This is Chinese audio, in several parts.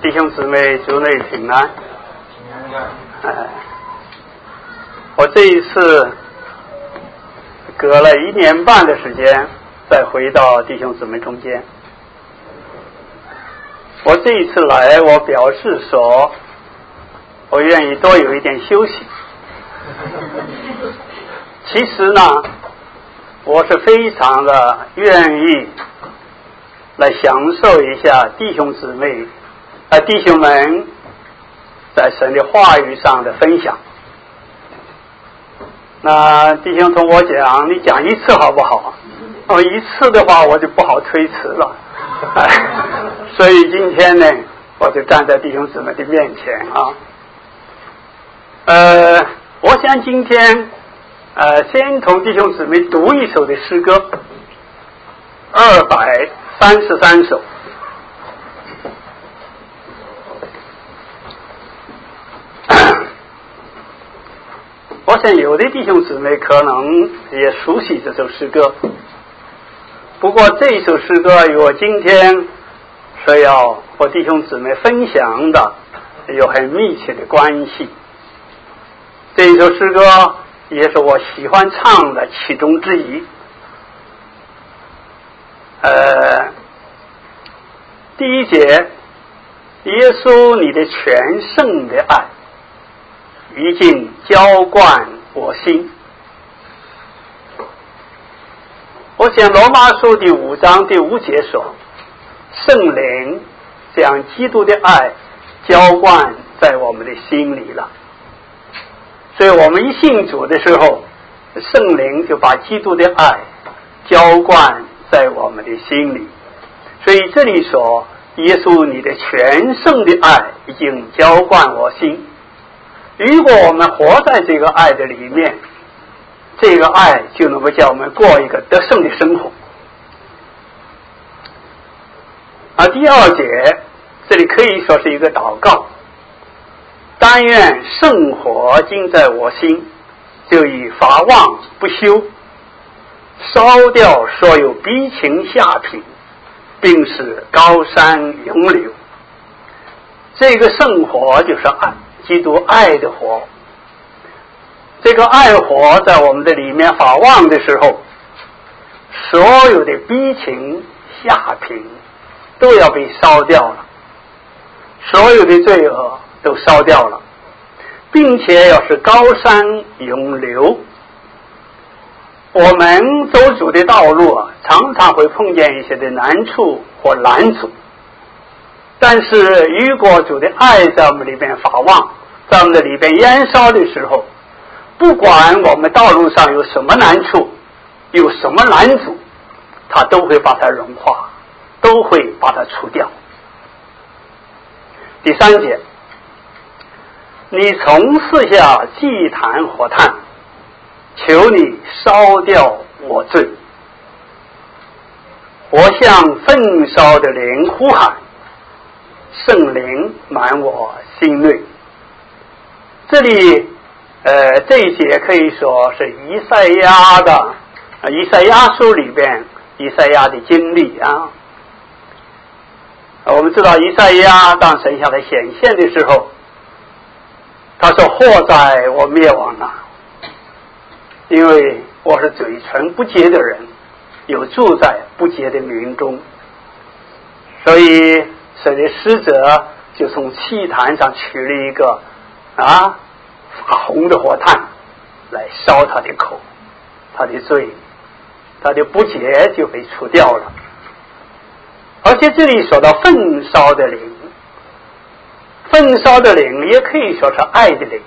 弟兄姊妹主内平安。我这一次隔了1年半的时间再回到弟兄姊妹中间。我这一次来，我表示说我愿意多有一点休息。其实呢，我是非常的愿意来享受一下弟兄姊妹弟兄们在神的话语上的分享。那弟兄同我讲，你讲1次好不好？1次的话我就不好推辞了。所以今天呢，我就站在弟兄姊妹的面前我想今天先同弟兄姊妹读一首的诗歌，233首。我想有的弟兄姊妹可能也熟悉这首诗歌，不过这一首诗歌与我今天所要和弟兄姊妹分享的有很密切的关系。这一首诗歌也是我喜欢唱的其中之一。第1节，耶稣你的全胜的爱已经浇灌我心。我想罗马书第5章第5节说，圣灵将基督的爱浇灌在我们的心里了。所以我们一信主的时候，圣灵就把基督的爱浇灌在我们的心里。所以这里说，耶稣你的全胜的爱已经浇灌我心。如果我们活在这个爱的里面，这个爱就能够叫我们过一个得胜的生活。第2节这里可以说是一个祷告，但愿圣火经在我心，就以法忘不休，烧掉所有逼情下品，并使高山永留。这个圣火就是爱，基督爱的火。这个爱火在我们的里面发旺的时候，所有的逼情下品都要被烧掉了，所有的罪恶都烧掉了，并且要是高山永留。我们走主的道路常常会碰见一些的难处或拦阻，但是如果主的爱在我们里边发旺，在我们的里边燃烧的时候，不管我们道路上有什么难处，有什么拦阻，它都会把它融化，都会把它除掉。第3节，你从四下祭坛火炭，求你烧掉我罪。我向焚烧的灵呼喊，圣灵满我心内。这里这一节可以说是以赛亚书里边以赛亚的经历我们知道以赛亚当神向他显现的时候，他说祸哉我灭亡了，因为我是嘴唇不洁的人，有住在不洁的民中。所以神的使者就从祭坛上取了一个发红的火炭来烧他的口，他的罪，他的不洁就被除掉了。而且这里说到焚烧的灵，焚烧的灵也可以说是爱的灵。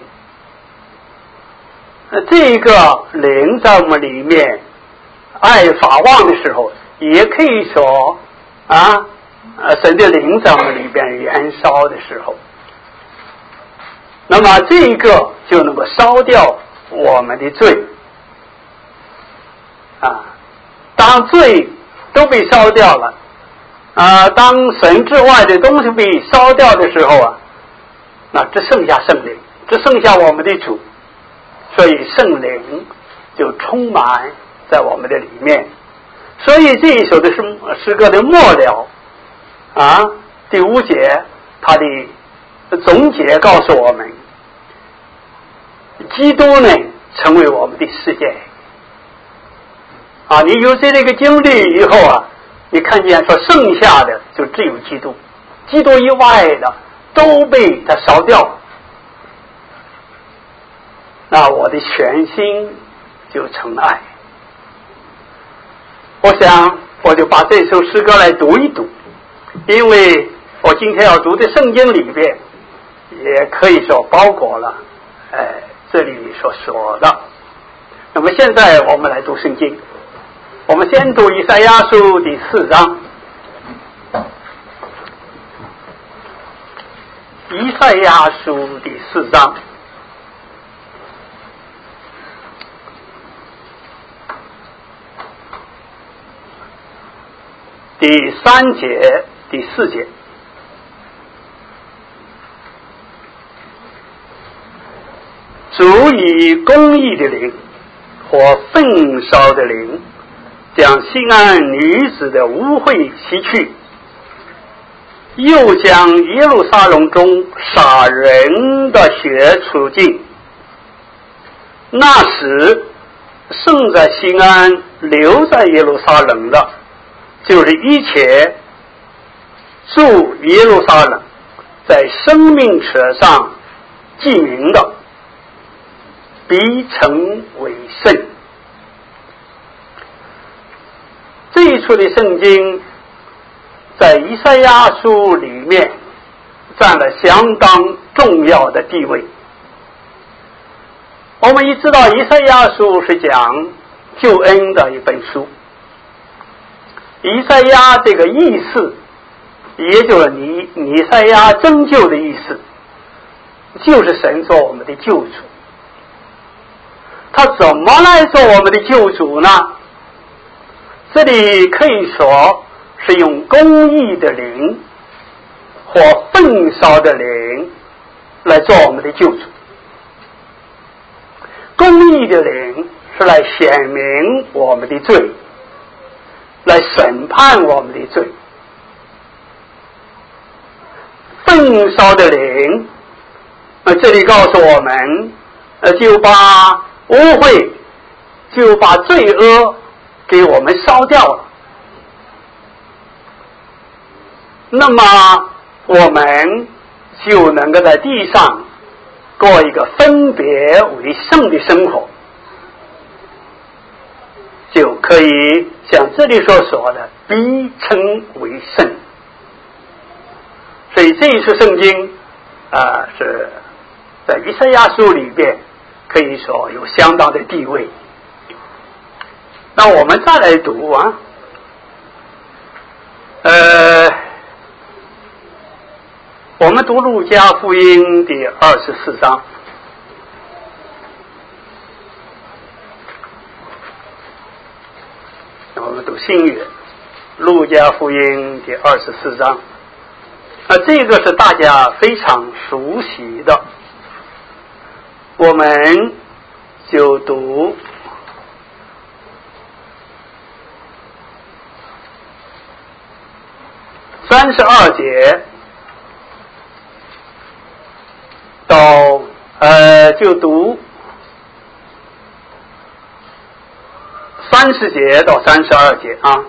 这个灵在我们里面爱发旺的时候，也可以说神的灵在我们里边燃烧的时候，那么这个就能够烧掉我们的罪当罪都被烧掉了当神之外的东西被烧掉的时候那只剩下圣灵，只剩下我们的主，所以圣灵就充满在我们的里面。所以这一首的诗歌的末了第5节， 他的总结告诉我们，基督呢成为我们的世界啊！你有这个经历以后啊，你看见说剩下的就只有基督，基督以外的都被他烧掉，那我的全心就成爱。我想我就把这首诗歌来读一读，因为我今天要读的圣经里边也可以说包括了这里所说的。那么现在我们来读圣经，我们先读以赛亚书第4章。以赛亚书第4章第3节第4节。主以公义的灵或焚烧的灵，将西安女子的污秽洗去，又将耶路撒冷中杀人的血除尽。那时剩在西安留在耶路撒冷的，就是一切住耶路撒冷在生命册上记名的，必成为圣。这一处的圣经在以赛亚书里面占了相当重要的地位。我们一知道以赛亚书是讲救恩的一本书，以赛亚这个意思也就是以赛亚拯救的意思，就是神做我们的救主。他怎么来做我们的救主呢？这里可以说是用公义的灵或焚烧的灵来做我们的救主。公义的灵是来显明我们的罪，来审判我们的罪。焚烧的灵这里告诉我们就把污秽，就把罪恶给我们烧掉了。那么我们就能够在地上过一个分别为圣的生活，就可以像这里所说的必称为圣。所以这一处圣经是在以赛亚书里边可以说有相当的地位。那我们再来读我们读路加福音第24章。我们读新约路加福音第24章。这个是大家非常熟悉的，我们就读32节到就读30节到32节啊。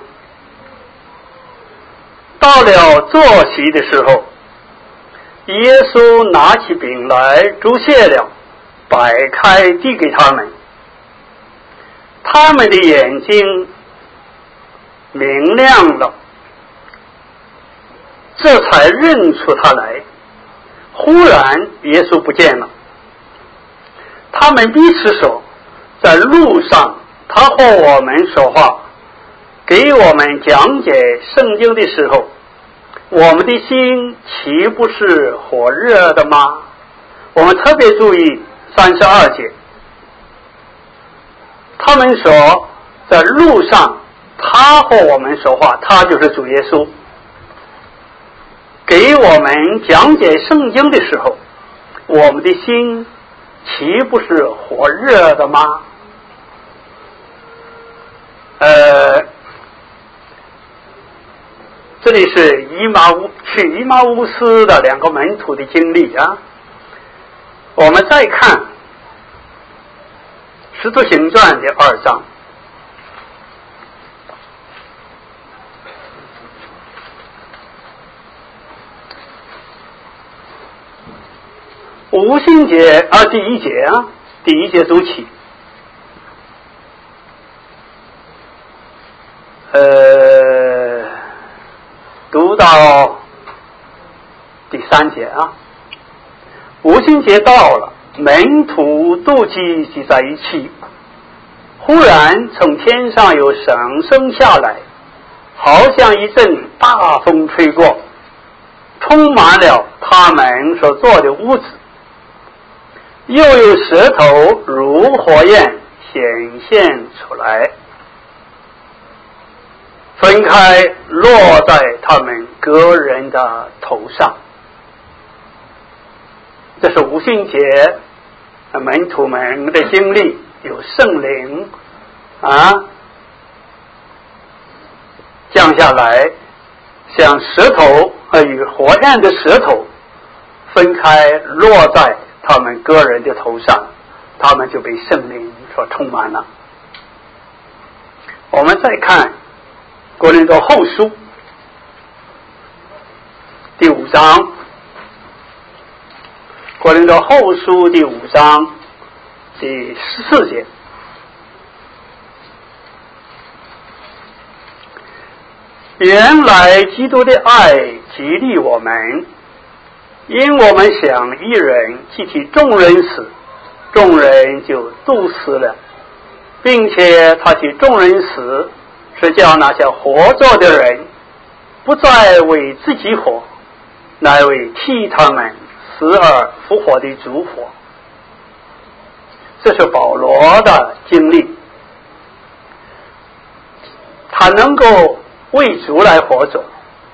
到了坐席的时候，耶稣拿起饼来，祝谢了，摆开递给他们，他们的眼睛明亮了，这才认出他来。忽然耶稣不见了，他们彼此说，在路上他和我们说话，给我们讲解圣经的时候，我们的心岂不是火热的吗？我们特别注意32节，他们说在路上他和我们说话，他就是主耶稣，给我们讲解圣经的时候，我们的心岂不是火热的吗？这里是以马去马乌斯的2个门徒的经历啊。我们再看《使徒行传》的2章。五旬节第1节啊，第1节读起。读到第3节啊。五旬节到了，门徒都聚集在一起，忽然从天上有响声下来，好像一阵大风吹过，充满了他们所坐的屋子，又有舌头如火焰显现出来，分开落在他们个人的头上。这是五旬节门徒们的经历，有圣灵降下来，像舌头与火焰的舌头分开落在他们个人的头上，他们就被圣灵所充满了。我们再看哥林多后书第5章，哥林多后书第5章第14节。原来基督的爱激励我们，因我们想一人既替众人死，众人就都死了，并且他替众人死，是叫那些活着的人不再为自己活，乃为替他们死而复活的主活。这是保罗的经历，他能够为主来活着，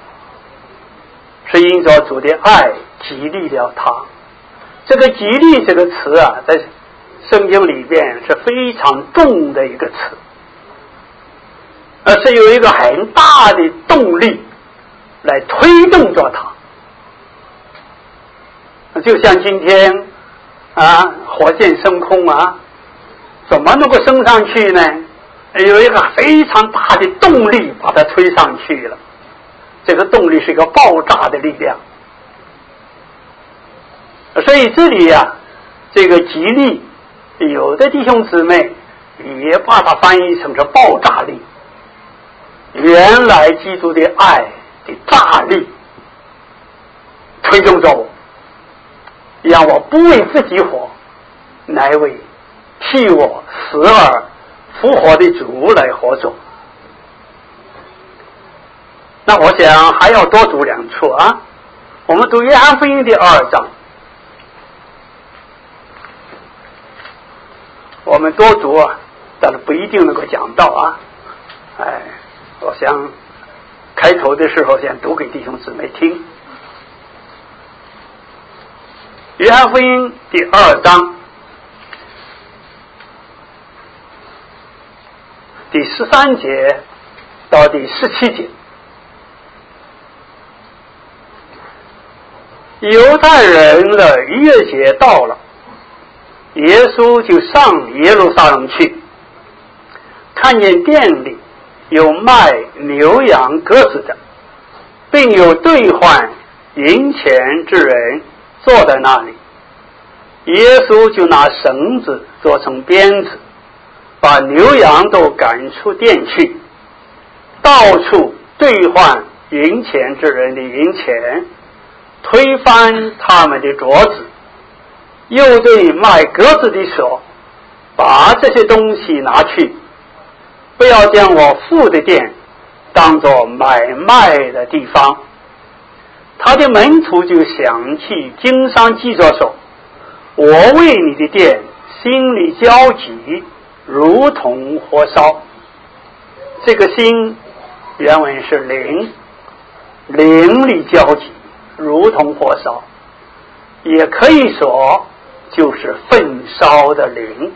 是因着主的爱激励了他。这个激励这个词啊，在圣经里边是非常重的一个词，而是有一个很大的动力来推动着他。就像今天火箭升空怎么能够升上去呢？有一个非常大的动力把它推上去了，这个动力是一个爆炸的力量。所以这里这个激励，有的弟兄姊妹也把它翻译成是爆炸力。原来基督的爱的炸力推动着我，让我不为自己活，乃为替我死而复活的主来活着。那我想还要多读2处我们读约翰福音第2章，我们多读但是不一定能够讲到我想开头的时候先读给弟兄姊妹听。约翰福音第2章第13节到第17节。犹太人的逾越节到了，耶稣就上耶路撒冷去，看见店里有卖牛羊鸽子的，并有兑换银钱之人坐在那里。耶稣就拿绳子做成鞭子，把牛羊都赶出店去，到处兑换银钱之人的银钱，推翻他们的桌子，又对卖鸽子的说，把这些东西拿去，不要将我父的店当作买卖的地方。他的门徒就想起经上记着说，我为你的店心里焦急，如同火烧。这个心原文是灵，灵里焦急，如同火烧，也可以说就是焚烧的灵。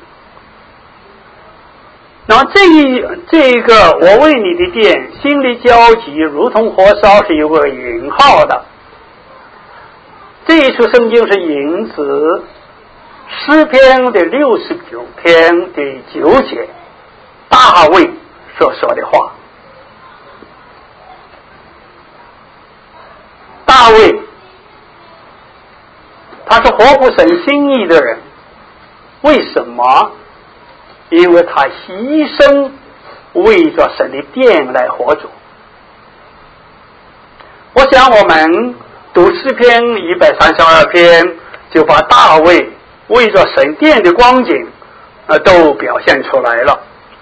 那么这个我为你的店心里焦急，如同火烧是有个引号的， 这一处圣经是引自诗篇的69篇第9节，大卫所说的话。大卫他是合乎神心意的人，为什么？因为他牺牲为着神的殿来活着。我想我们读诗篇132篇，就把大卫为着神殿的光景都表现出来了。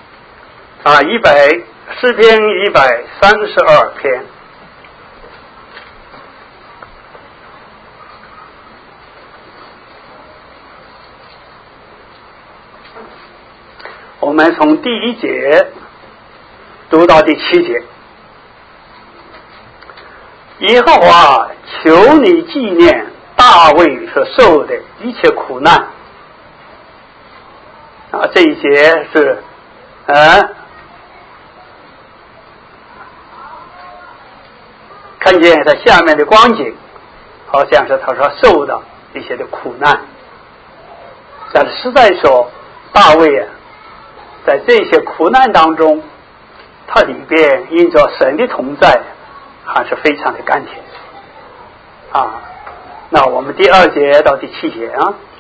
诗篇132篇，我们从第1节读到第7节。耶和华，求你纪念大卫所受的一切苦难。这一节是看见他下面的光景，好像是他所受的一些的苦难。但是实在说，大卫在这些苦难当中，他里边因着神的同在，还是非常的甘甜那我们第2节到第7节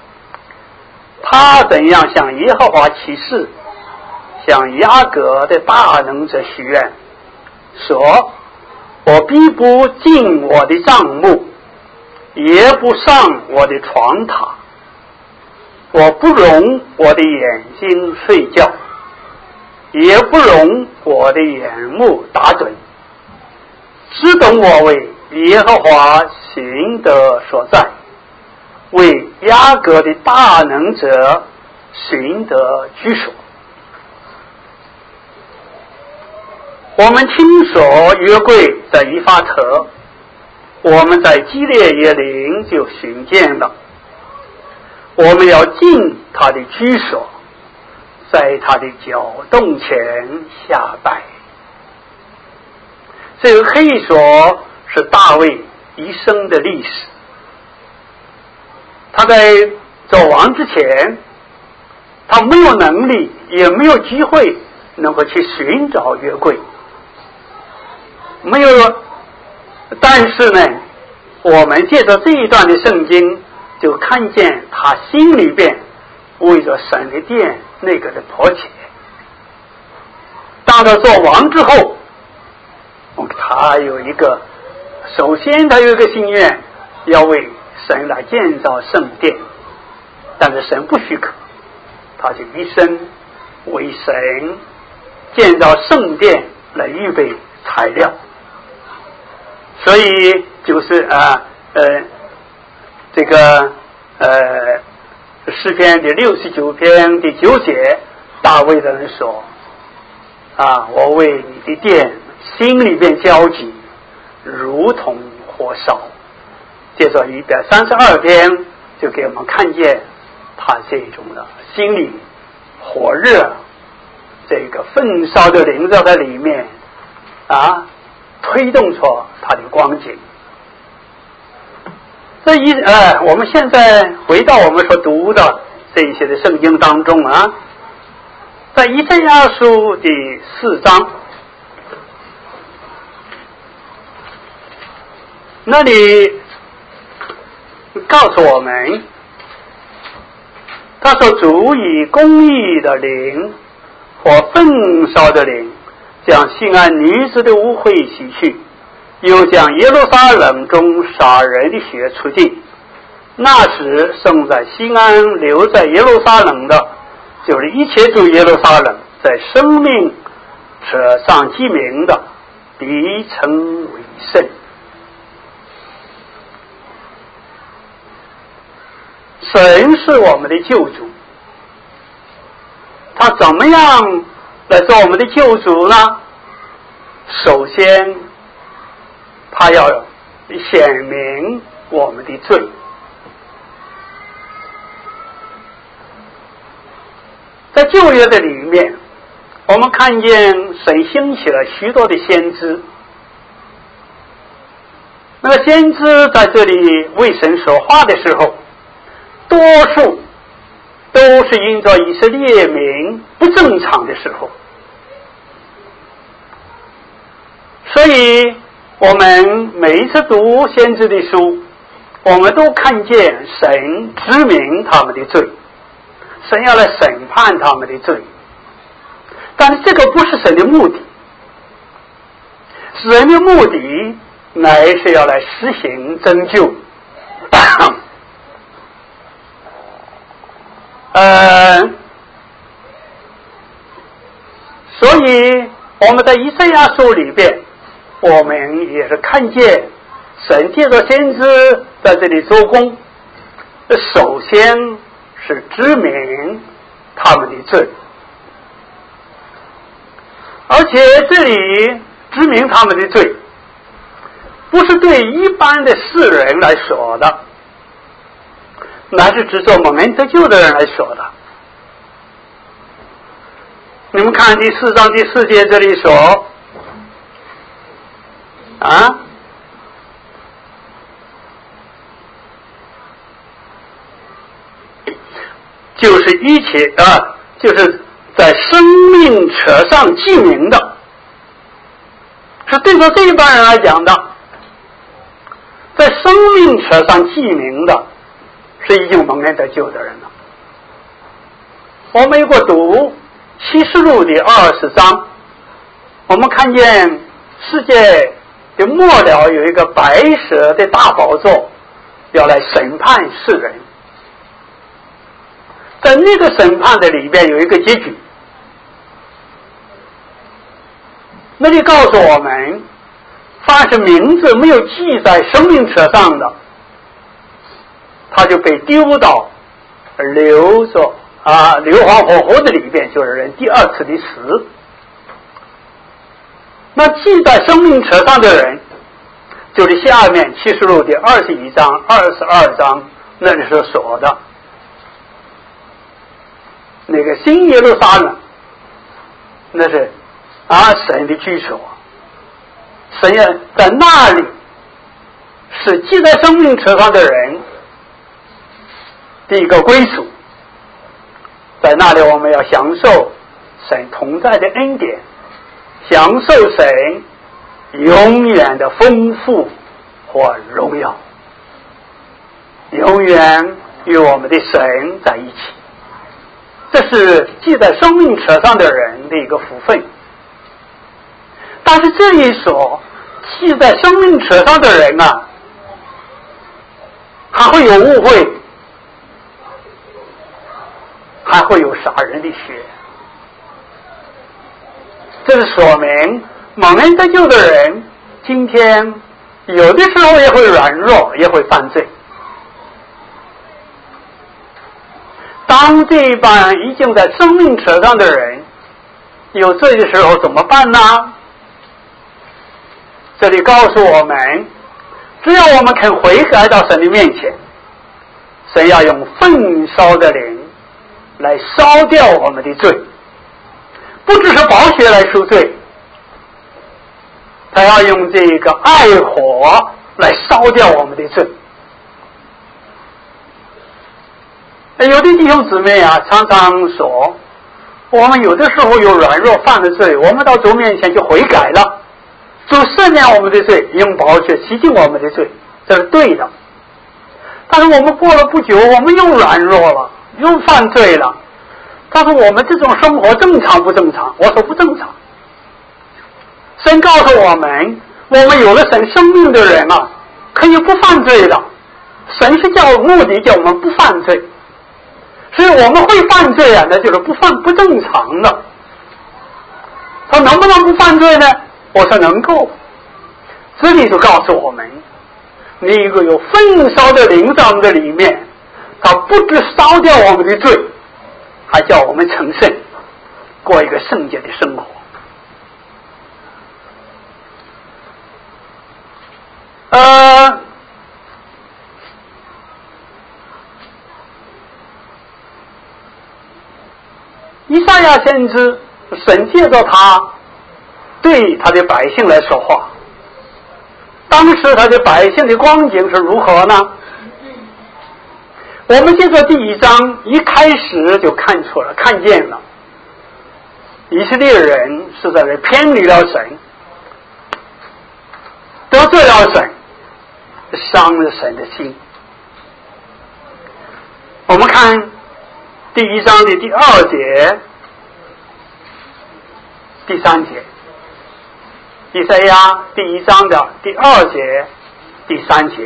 他怎样向耶和华起誓，向雅各的大能者许愿，说：我必不进我的帐幕，也不上我的床榻，我不容我的眼睛睡觉，也不容我的眼目打盹，只等我为耶和华行得所在，为雅各的大能者行得居所。我们听说约柜在以法特，我们在基列耶林就寻见了。我们要进他的居所，在他的脚洞前下拜。这个可以说是大卫一生的历史。他在做王之前，他没有能力，也没有机会能够去寻找约柜，没有。但是呢，我们借着这一段的圣经，就看见他心里边为着神的殿那个的迫切。当他做王之后，他有一个，首先他有一个心愿，要为神来建造圣殿，但是神不许可，他就一生为神建造圣殿来预备材料。所以就是这个诗篇第69篇第9节，大卫的人说我为你的殿心里边焦急，如同火烧。接着132篇就给我们看见他这种的心里火热，这个焚烧的灵在他里面推动出他的光景。我们现在回到我们所读的这一些的圣经当中在以赛亚书第4章，那里告诉我们，他说主以公义的灵和焚烧的灵，将西安女子的污秽洗去，又将耶路撒冷中杀人的血除尽。那时生在西安留在耶路撒冷的，就是一切住耶路撒冷在生命册上记名的，必称为圣。神是我们的救主，他怎么样来做我们的救主呢？首先他要显明我们的罪。在旧约的里面，我们看见神兴起了许多的先知， 那么先知在这里为神说话的时候，多数都是因着以色列民不正常的时候，所以我们每一次读先知的书，我们都看见神指明他们的罪，神要来审判他们的罪，但是这个不是神的目的，神的目的乃是要来实行拯救。所以我们在以赛亚书里边，我们也是看见神借着先知在这里做工，首先是指明他们的罪，而且这里指明他们的罪不是对一般的世人来说的，乃是指着蒙恩得救的人来说的。你们看第4章第4节这里说就是一切就是在生命册上记名的，是对着这一般人来讲的。在生命册上记名的是已经蒙恩得救的人了。我们如果读启示录的20章，我们看见世界的末了有一个白蛇的大宝座要来审判世人，在那个审判的里边有一个结局，那里告诉我们，凡是名字没有记在生命册上的，他就被丢到硫磺火湖的里边，就是人第2次的死。那记在生命册上的人，就是下面启示录的21章22章那里所说的那个新耶路撒冷，那是神的居所，神也在那里是记在生命册上的人的一个归属，在那里我们要享受神同在的恩典，享受神永远的丰富和荣耀，永远与我们的神在一起。这是记在生命册上的人的一个福分。但是这一所记在生命册上的人还会有误会，还会有杀人的血。这是说明蒙恩得救的人今天有的时候也会软弱，也会犯罪。当这一帮已经在生命册上的人有罪的时候怎么办呢？这里告诉我们，只要我们肯悔改到神的面前，神要用焚烧的灵来烧掉我们的罪，不只是宝血来赎罪，他要用这个爱火来烧掉我们的罪。有的弟兄姊妹常常说，我们有的时候有软弱犯了罪，我们到主面前就悔改了，主赦免我们的罪，用宝血洗净我们的罪，这是对的。但是我们过了不久，我们又软弱了，又犯罪了。但是我们这种生活正常不正常？我说不正常。神告诉我们，我们有了神生命的人可以不犯罪了。神是目的叫我们不犯罪，所以我们会犯罪那就是不正常的。他能不能不犯罪呢？我说能够。这里就告诉我们，你一个有焚烧的灵在我们的里面，他不只烧掉我们的罪，还叫我们成圣，过一个圣洁的生活。以赛亚先知，神借着他对他的百姓来说话， 当时他的百姓的光景是如何呢？我们接着第1章一开始就看见了，以色列人是在这偏离了神，得罪了神，伤了神的心。我们看第1章的第2节、第3节，以赛亚第1章的第2节、第3节。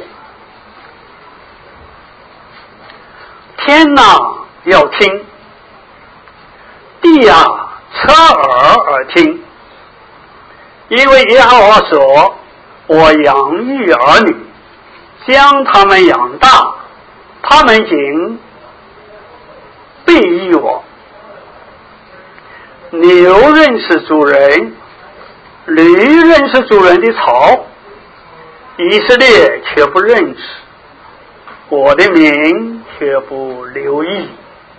天哪，要听；地啊，侧耳而听。因为耶和华说：我养育儿女，将他们养大，他们竟背逆我。牛认识主人，驴认识主人的槽，以色列却不认识，我的名却不留意。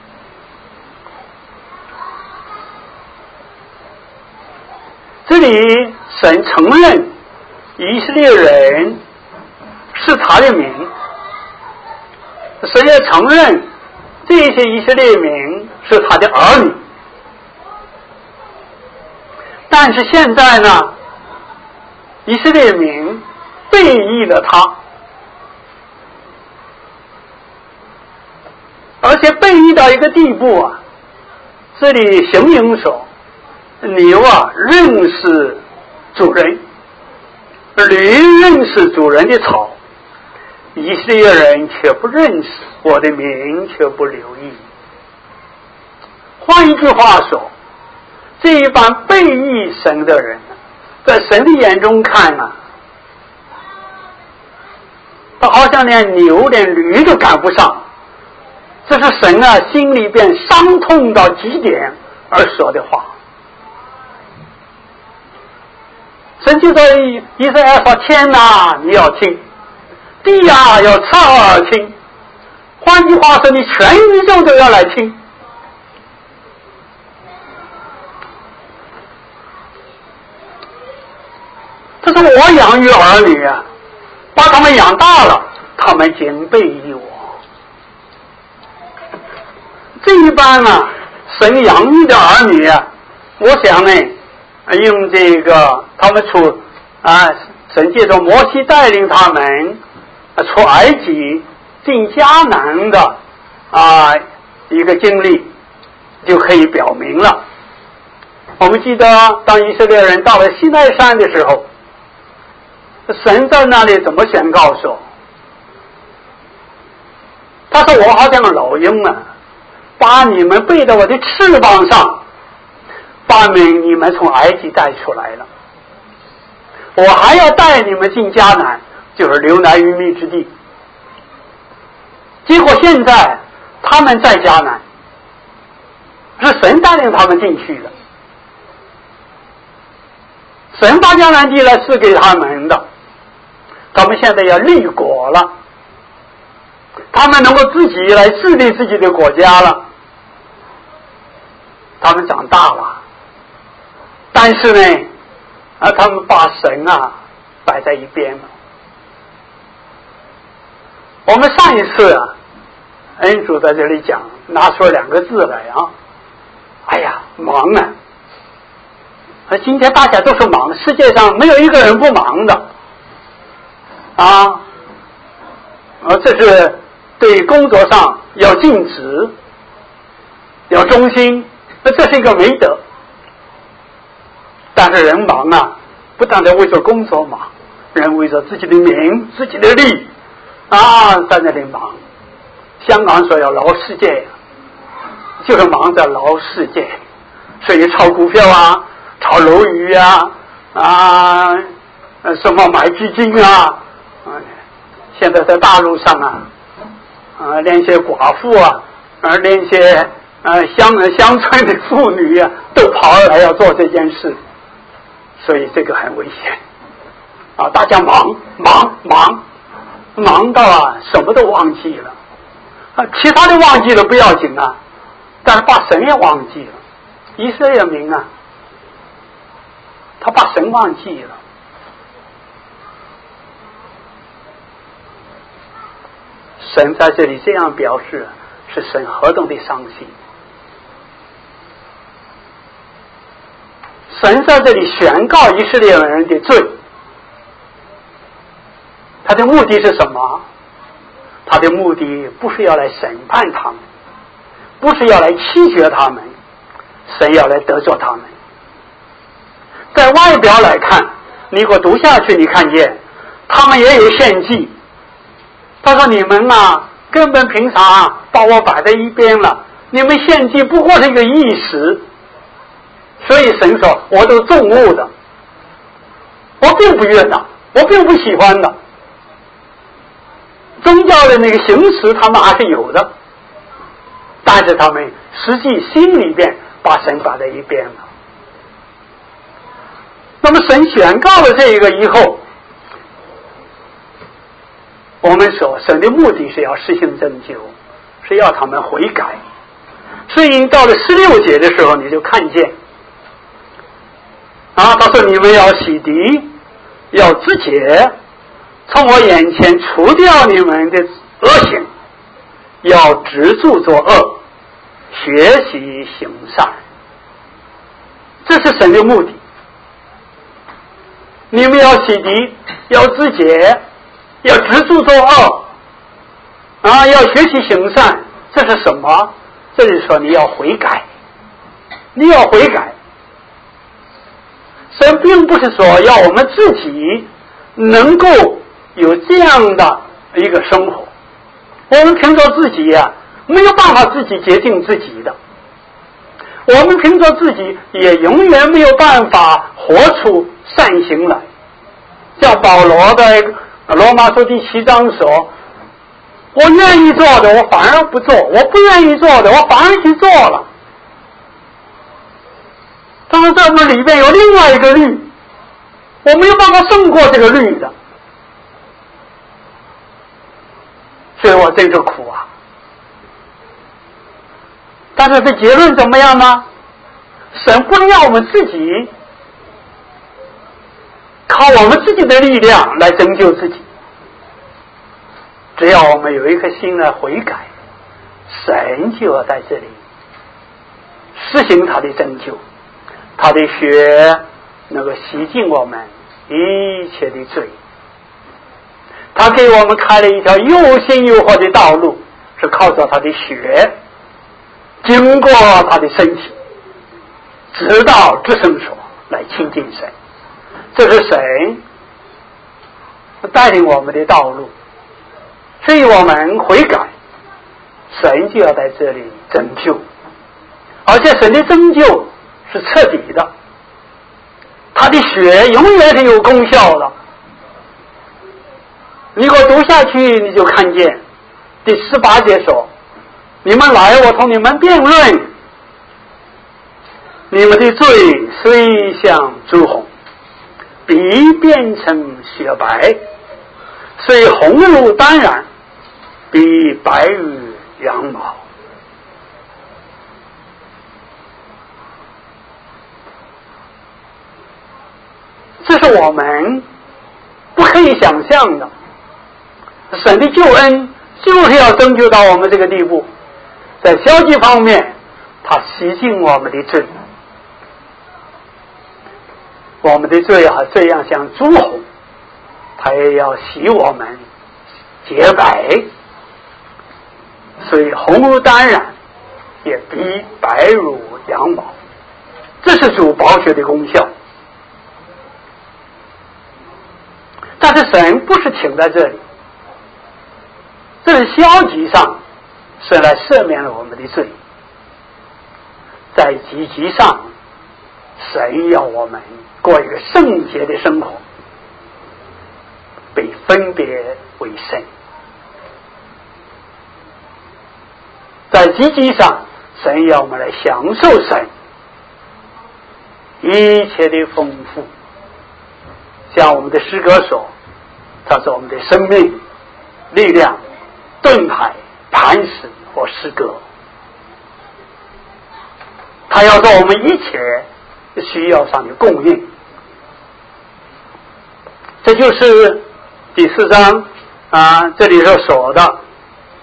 这里神承认以色列人是他的民，神也承认这些以色列民是他的儿女。但是现在呢，以色列民背逆了他，而且背逆到一个地步啊，这里形容说牛啊认识主人，驴认识主人的草，以色列人却不认识，我的名却不留意。换一句话说，这一般背逆神的人，在神的眼中看啊，他好像连牛连驴都赶不上。这是神啊心里边伤痛到极点而说的话。神就在以赛亚说：天哪，你要听；地呀，要侧耳听。换句话说，你全宇宙都要来听。这是我养育儿女啊，把他们养大了，他们竟背逆我。这一般啊，神养育的儿女啊，我想呢，用这个他们出神借着摩西带领他们出埃及进迦南的一个经历就可以表明了。我们记得当以色列人到了西奈山的时候，神在那里怎么宣告说？他说：我好像老鹰啊，把你们背到我的翅膀上，把你们从埃及带出来了。我还要带你们进迦南，就是流奶与蜜之地。结果现在他们在迦南，是神带领他们进去的，神把迦南地来赐给他们的，他们现在要立国了，他们能够自己来治理自己的国家了，他们长大了，但是呢他们把神摆在一边了。我们上一次恩主在这里讲，拿出2个字来哎呀，忙今天大家都是忙，世界上没有一个人不忙的这是对工作上要尽职，要忠心，这是一个美德。但是人忙不但在为着工作忙，人为着自己的名、自己的利在那里忙。香港说要劳世界，就是忙着劳世界，所以炒股票炒楼宇什么买基金现在在大陆上连些寡妇连些乡村的妇女都跑来要做这件事，所以这个很危险大家忙到什么都忘记了其他的忘记了不要紧但是把神也忘记了。以色列民他把神忘记了。 神在这里这样表示，是神何等的伤心。神在这里宣告以色列人的罪，他的目的是什么？他的目的不是要来审判他们，不是要来弃绝他们，神要来得着他们。在外表来看，你给我读下去，你看见他们也有献祭。他说你们啊，根本平常把我摆在一边了，你们献祭不过是一个意识。所以神说我都憎恶的，我并不悦纳，我并不喜欢的。宗教的那个形式他们还是有的，但是他们实际心里边把神摆在一边了。那么神宣告了这个以后，我们说神的目的是要实行拯救，是要他们悔改。所以到了16节的时候，你就看见他说你们要洗涤，要自洁，从我眼前除掉你们的恶行，要止住作恶，学习行善。这是神的目的。你们要洗涤，要自洁，要止住作恶，要学习行善。这是什么？这是说你要悔改，你要悔改。神并不是说要我们自己能够有这样的一个生活，我们凭着自己没有办法自己决定自己的，我们凭着自己也永远没有办法活出善行来。像保罗在罗马书第7章说，我愿意做的我反而不做，我不愿意做的我反而去做了。但是在我们里面有另外一个律，我没有办法胜过这个律的，所以我真是苦啊。但是这结论怎么样呢？神不能让我们自己靠我们自己的力量来拯救自己，只要我们有一颗心来悔改，神就要在这里实行他的拯救，他的血能够洗净我们一切的罪，他给我们开了一条又新又活的道路，是靠着他的血经过他的身体，直到至圣所来亲近神。这是神带领我们的道路，所以我们悔改，神就要在这里拯救，而且神的拯救是彻底的，他的血永远是有功效的。你给我读下去，你就看见第18节说，你们来，我同你们辩论，你们的罪虽像朱红，必变成雪白，虽红如丹染，必白如羊毛。这是我们不可以想象的，神的救恩就是要拯救到我们这个地步。在消极方面，他洗净我们的罪，我们的罪这样像朱红，他也要洗我们洁白，所以红如丹染，也比白如羊毛。这是主宝血的功效。但是神不是停在这里，这是消极上神来赦免了我们的罪，在积极上神要我们过一个圣洁的生活，被分别为圣。在积极上神要我们来享受神一切的丰富，像我们的诗歌说，它是我们的生命、力量、盾牌、磐石或诗歌，它要做我们一切需要上的供应。这就是第4章这里所说的，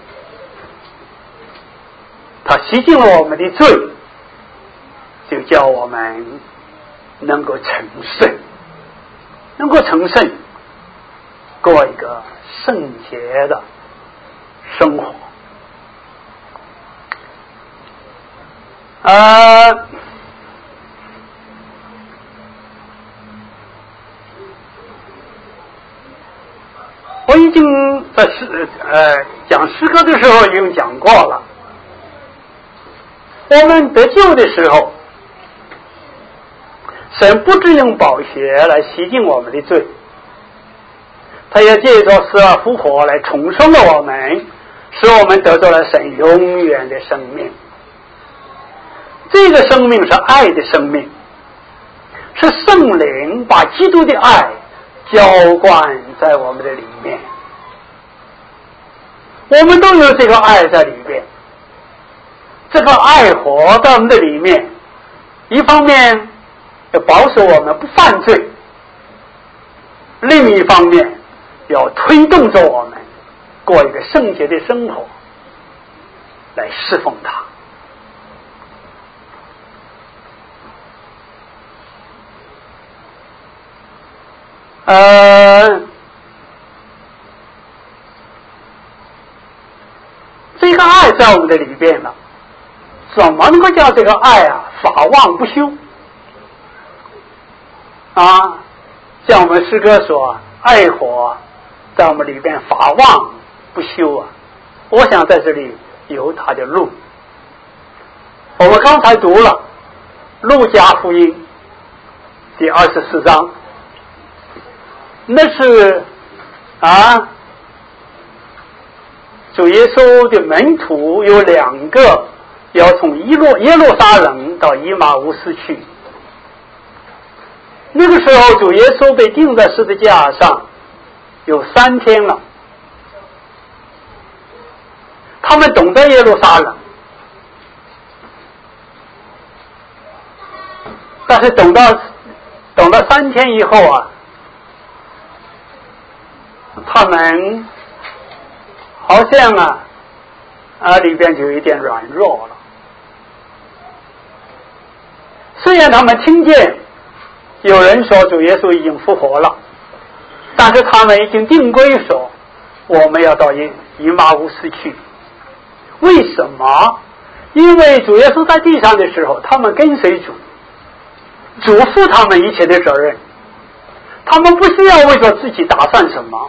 他洗净了我们的罪，就叫我们能够成圣，能够成圣，过一个圣洁的生活。我已经在讲诗歌的时候已经讲过了。我们得救的时候，神不只用宝血来洗净我们的罪，他也借着死而复活来重生了我们，使我们得到了神永远的生命。这个生命是爱的生命，是圣灵把基督的爱浇灌在我们的里面，我们都有这个爱在里面。这个爱活在我们的里面，一方面要保守我们不犯罪，另一方面要推动着我们过一个圣洁的生活，来侍奉他。这个爱在我们的里边了，怎么能够叫这个爱法忘不休像我们诗歌说，爱火在我们里边法忘不休我想在这里有它的路。我们刚才读了路加福音第24章，那是主耶稣的门徒有2个要从耶路撒冷到以马乌斯去。那个时候主耶稣被钉在十字架上有3天了，他们懂得耶路撒冷，但是等到3天以后他们好像里边就有一点软弱了。虽然他们听见有人说主耶稣已经复活了，但是他们已经定规说我们要到以马乌斯去。为什么？因为主耶稣在地上的时候，他们跟随主，嘱咐他们一切的责任，他们不需要为着自己打算什么。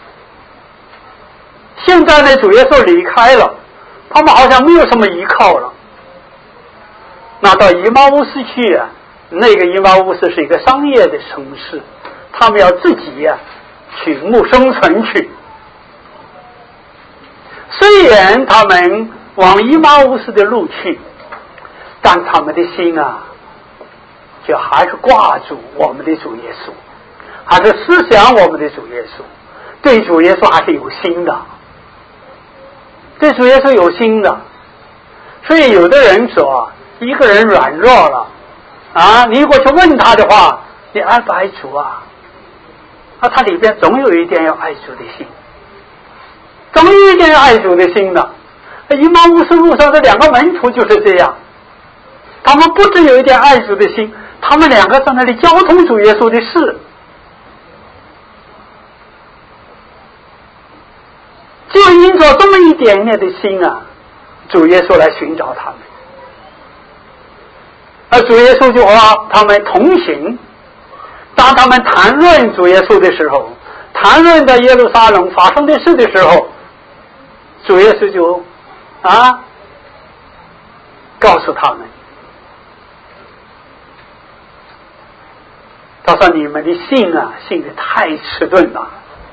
现在呢，主耶稣离开了，他们好像没有什么依靠了。那到以马乌斯去那个以马乌斯是一个商业的城市，他们要自己去生存去。虽然他们往以马乌斯的路去，但他们的心就还是挂住我们的主耶稣，还是思想我们的主耶稣，对主耶稣还是有心的，对主耶稣有心的。所以有的人说一个人软弱了你如果去问他的话，你爱不爱主他里边总有一点要爱主的心，总有一点要爱主的心的。以马乌斯路上的2个门徒就是这样，他们不只有一点爱主的心，他们2个在那里交通主耶稣的事，就因着这么一点点的心主耶稣来寻找他们，而主耶稣就和他们同行。当他们谈论主耶稣的时候，谈论在耶路撒冷发生的事的时候，主耶稣就告诉他们，他说你们的信信得太迟钝了。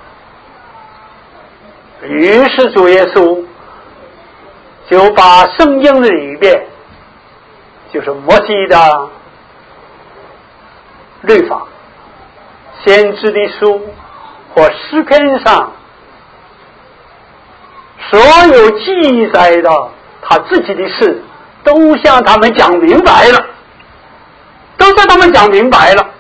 于是主耶稣就把圣经里边就是摩西的律法、先知的书或诗篇上所有记载的他自己的事，都向他们讲明白了，都向他们讲明白了。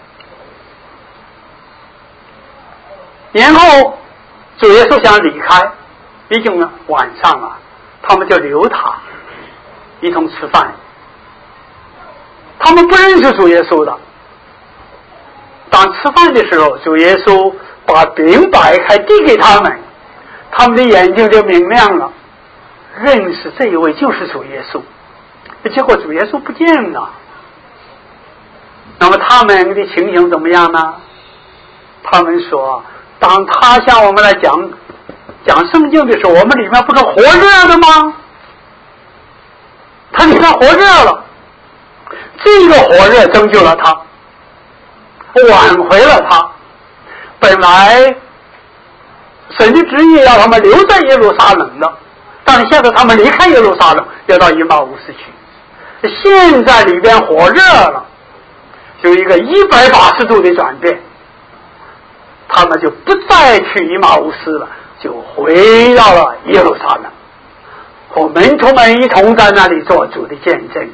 然后主耶稣想离开，已经晚上他们就留他， 一同吃饭。他们不认识主耶稣的。当吃饭的时候，主耶稣把饼摆开递给他们，他们的眼睛就明亮了，认识这一位就是主耶稣。结果主耶稣不见了。那么他们的情形怎么样呢？他们说，当他向我们来讲圣经的时候，我们里面不是活热的吗？他里面活热了，这个活热拯救了他，挽回了他。本来神的旨意要他们留在耶路撒冷的，但是现在他们离开耶路撒冷，要到以马忤斯去。现在里边火热了，就一个180度的转变，他们就不再去以马忤斯了，就回到了耶路撒冷，和门徒们一同在那里做主的见证。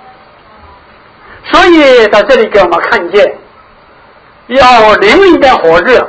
所以在这里给我们看见，要灵里面火热，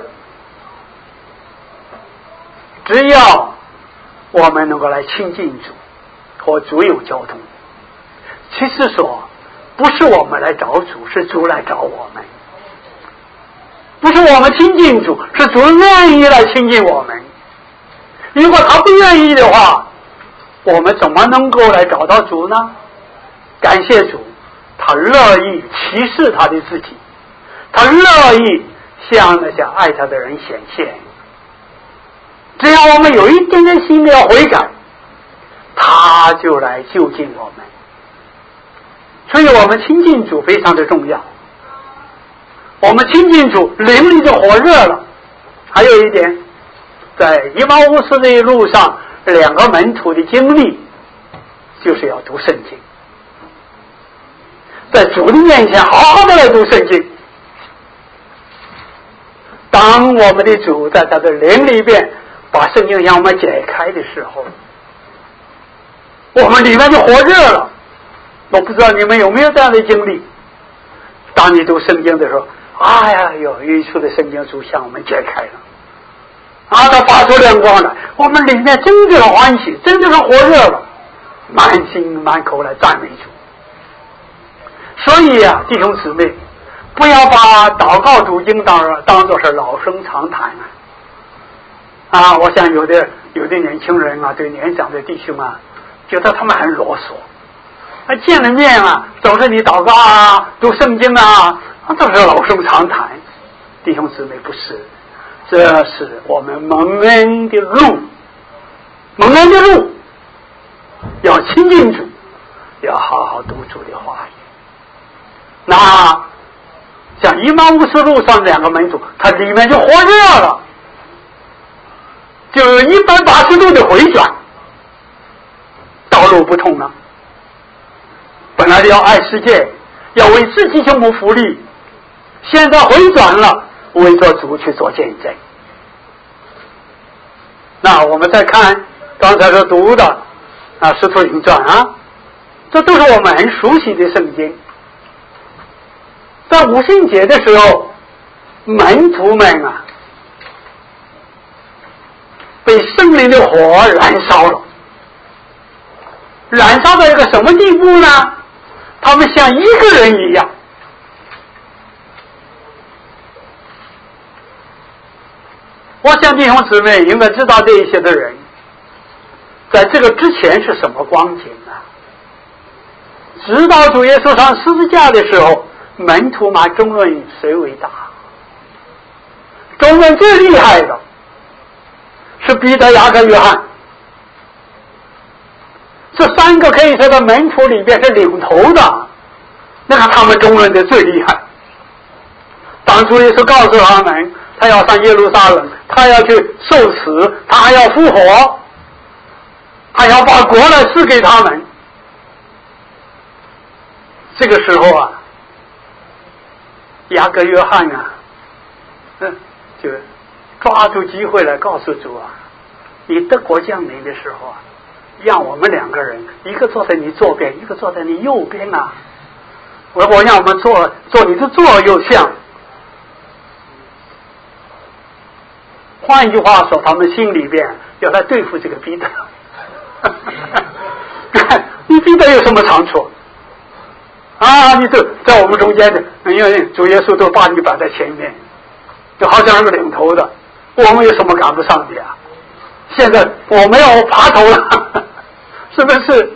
只要我们能够来亲近主，和主有交通。其实说不是我们来找主，是主来找我们。不是我们亲近主，是主愿意来亲近我们。如果他不愿意的话，我们怎么能够来找到主呢？感谢主，他乐意启示他的自己，他乐意向那些爱他的人显现。只要我们有一点点心的要悔改，他就来就近我们。所以我们亲近主非常的重要。我们亲近主，灵里就火热了。还有一点，在以马忤斯的路上，2个门徒的经历就是要读圣经，在主的面前好好的来读圣经。当我们的主在他的灵里边把圣经向我们解开的时候，我们里面就火热了。我不知道你们有没有这样的经历，当你读圣经的时候，哎呀，有一处的圣经主向我们解开了，他发出亮光来，我们里面真的欢喜，真的是火热了，满心满口来赞美主。所以啊，弟兄姊妹，不要把祷告读经当作是老生常谈啊！我想有的年轻人啊，对年长的弟兄啊，觉得他们很啰嗦。见了面啊，总是你祷告啊，读圣经啊，都是老生常谈。弟兄姊妹，不是，这是我们蒙恩的路，蒙恩的路要亲近主，要好好读主的话语。那像以马忤斯路上2个门徒，他里面就火热了，就有180度的回转，道路不同了。本来要爱世界，要为自己胸脯福利，现在回转了，为做主去做见证。那我们再看刚才所读的使徒行传啊，这都是我们很熟悉的圣经。在五旬节的时候，门徒们啊，被圣灵的火燃烧了，燃烧到一个什么地步呢？他们像一个人一样。我想弟兄姊妹应该知道这一些的人，在这个之前是什么光景呢？直到主耶稣上十字架的时候，门徒们争论谁为大，争论最厉害的是彼得、雅各、约翰。这3个可以说在门徒里边是领头的，那个他们争论的最厉害。当主耶稣告诉他们，他要上耶路撒冷，他要去受死，他还要复活，他要把国来赐给他们。这个时候啊，雅各、约翰啊，就抓住机会来告诉主啊，你得国降临的时候啊，让我们2个人，一个坐在你左边，一个坐在你右边啊。我让我们做你的左右相。换一句话说，他们心里边要来对付这个彼得。你彼得有什么长处？啊，你这在我们中间的，因为主耶稣都把你摆在前面，就好像是个领头的，我们有什么赶不上的呀？现在我们要爬头了，是不是？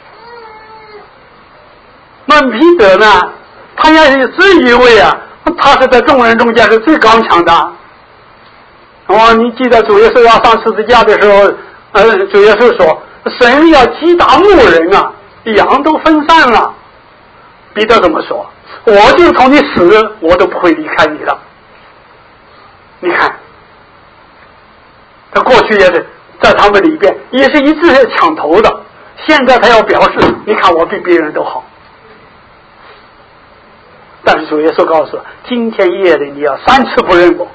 那彼得呢？他也自以为啊，他是在众人中间是最刚强的。你记得主耶稣要上十字架的时候，主耶稣说：“神要击打牧人啊，羊都分散了。”彼得怎么说？我就从你死，我都不会离开你了。你看，他过去也是在他们里边也是一直抢头的，现在他要表示，你看我比别人都好。但是主耶稣告诉我，今天夜里你要3次不认我。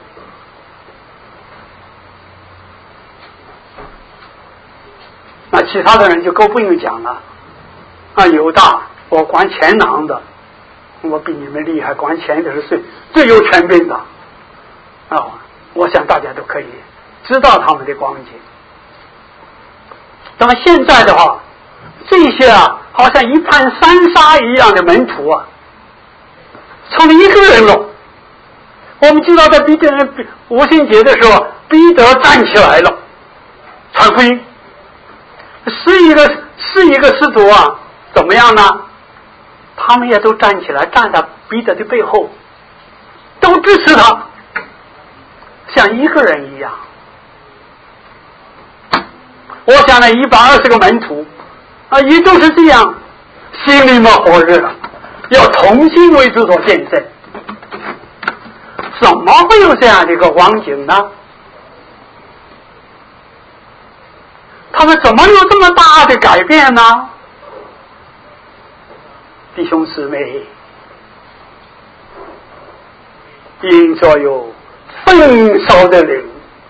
那其他的人就更不用讲了。犹大，我管钱囊的，我比你们厉害，管钱的是最有权柄的。我想大家都可以知道他们的光景。那么现在的话，这些好像一盘三沙一样的门徒成了一个人了。我们知道在五旬节的时候，彼得站起来了，传福音。是一个使徒怎么样呢？他们也都站起来，站在彼得的背后，都支持他，像一个人一样。我想呢，120个门徒也都是这样，心里面火热了，要同心为主所见证。怎么会有这样的一个光景呢？他们怎么有这么大的改变呢？弟兄姊妹，因着有焚烧的灵，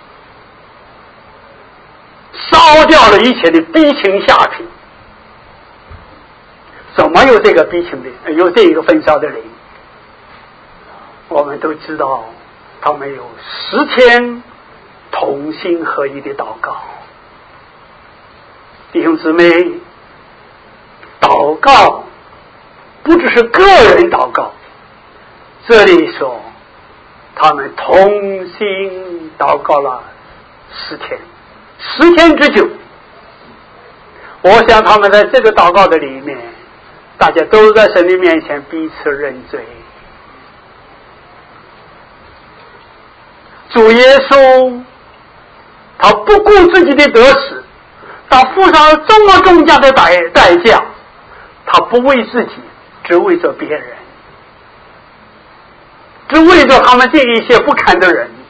烧掉了一切的逼情下品。怎么有这个逼情的，有这个焚烧的灵？我们都知道，他们有10天同心合一的祷告。弟兄姊妹，祷告不只是个人祷告，这里说他们同心祷告了10天，10天之久。我想他们在这个祷告的里面，大家都在神的面前彼此认罪。主耶稣他不顾自己的得失，他付上了这么重价的代价，他不为自己，只为着别人，只为着他们这一些不堪的人。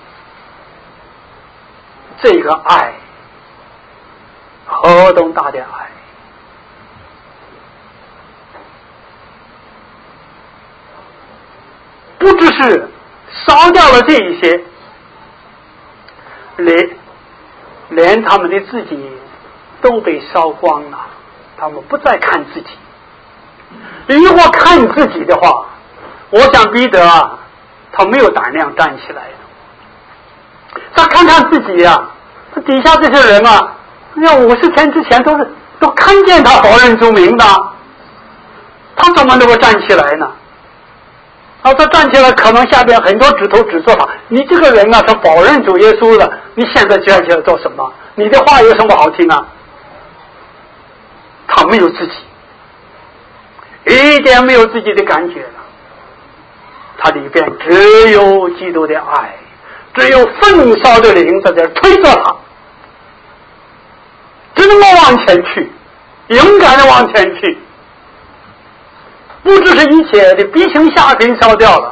这个爱何等大的爱！不只是烧掉了这一些，连他们的自己都被烧光了，他们不再看自己。如果看自己的话，我想彼得他没有胆量站起来的。他看看自己底下这些人要50天之前都看见他否认主名的，他怎么能够站起来呢？他站起来，可能下边很多指头指着他，你这个人他否认主耶稣的，你现在站起来做什么？你的话有什么好听啊？他没有自己，一点没有自己的感觉了，他里边只有基督的爱，只有焚烧的灵在这推着他，只能够往前去，勇敢的往前去。不只是一切的逼情下品烧掉了，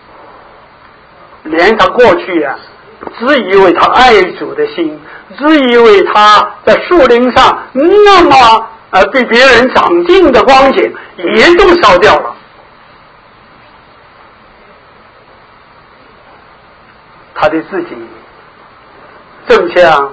连他过去自以为他爱主的心，自以为他在树林上那么比别人长进的光景也都烧掉了。他的自己正像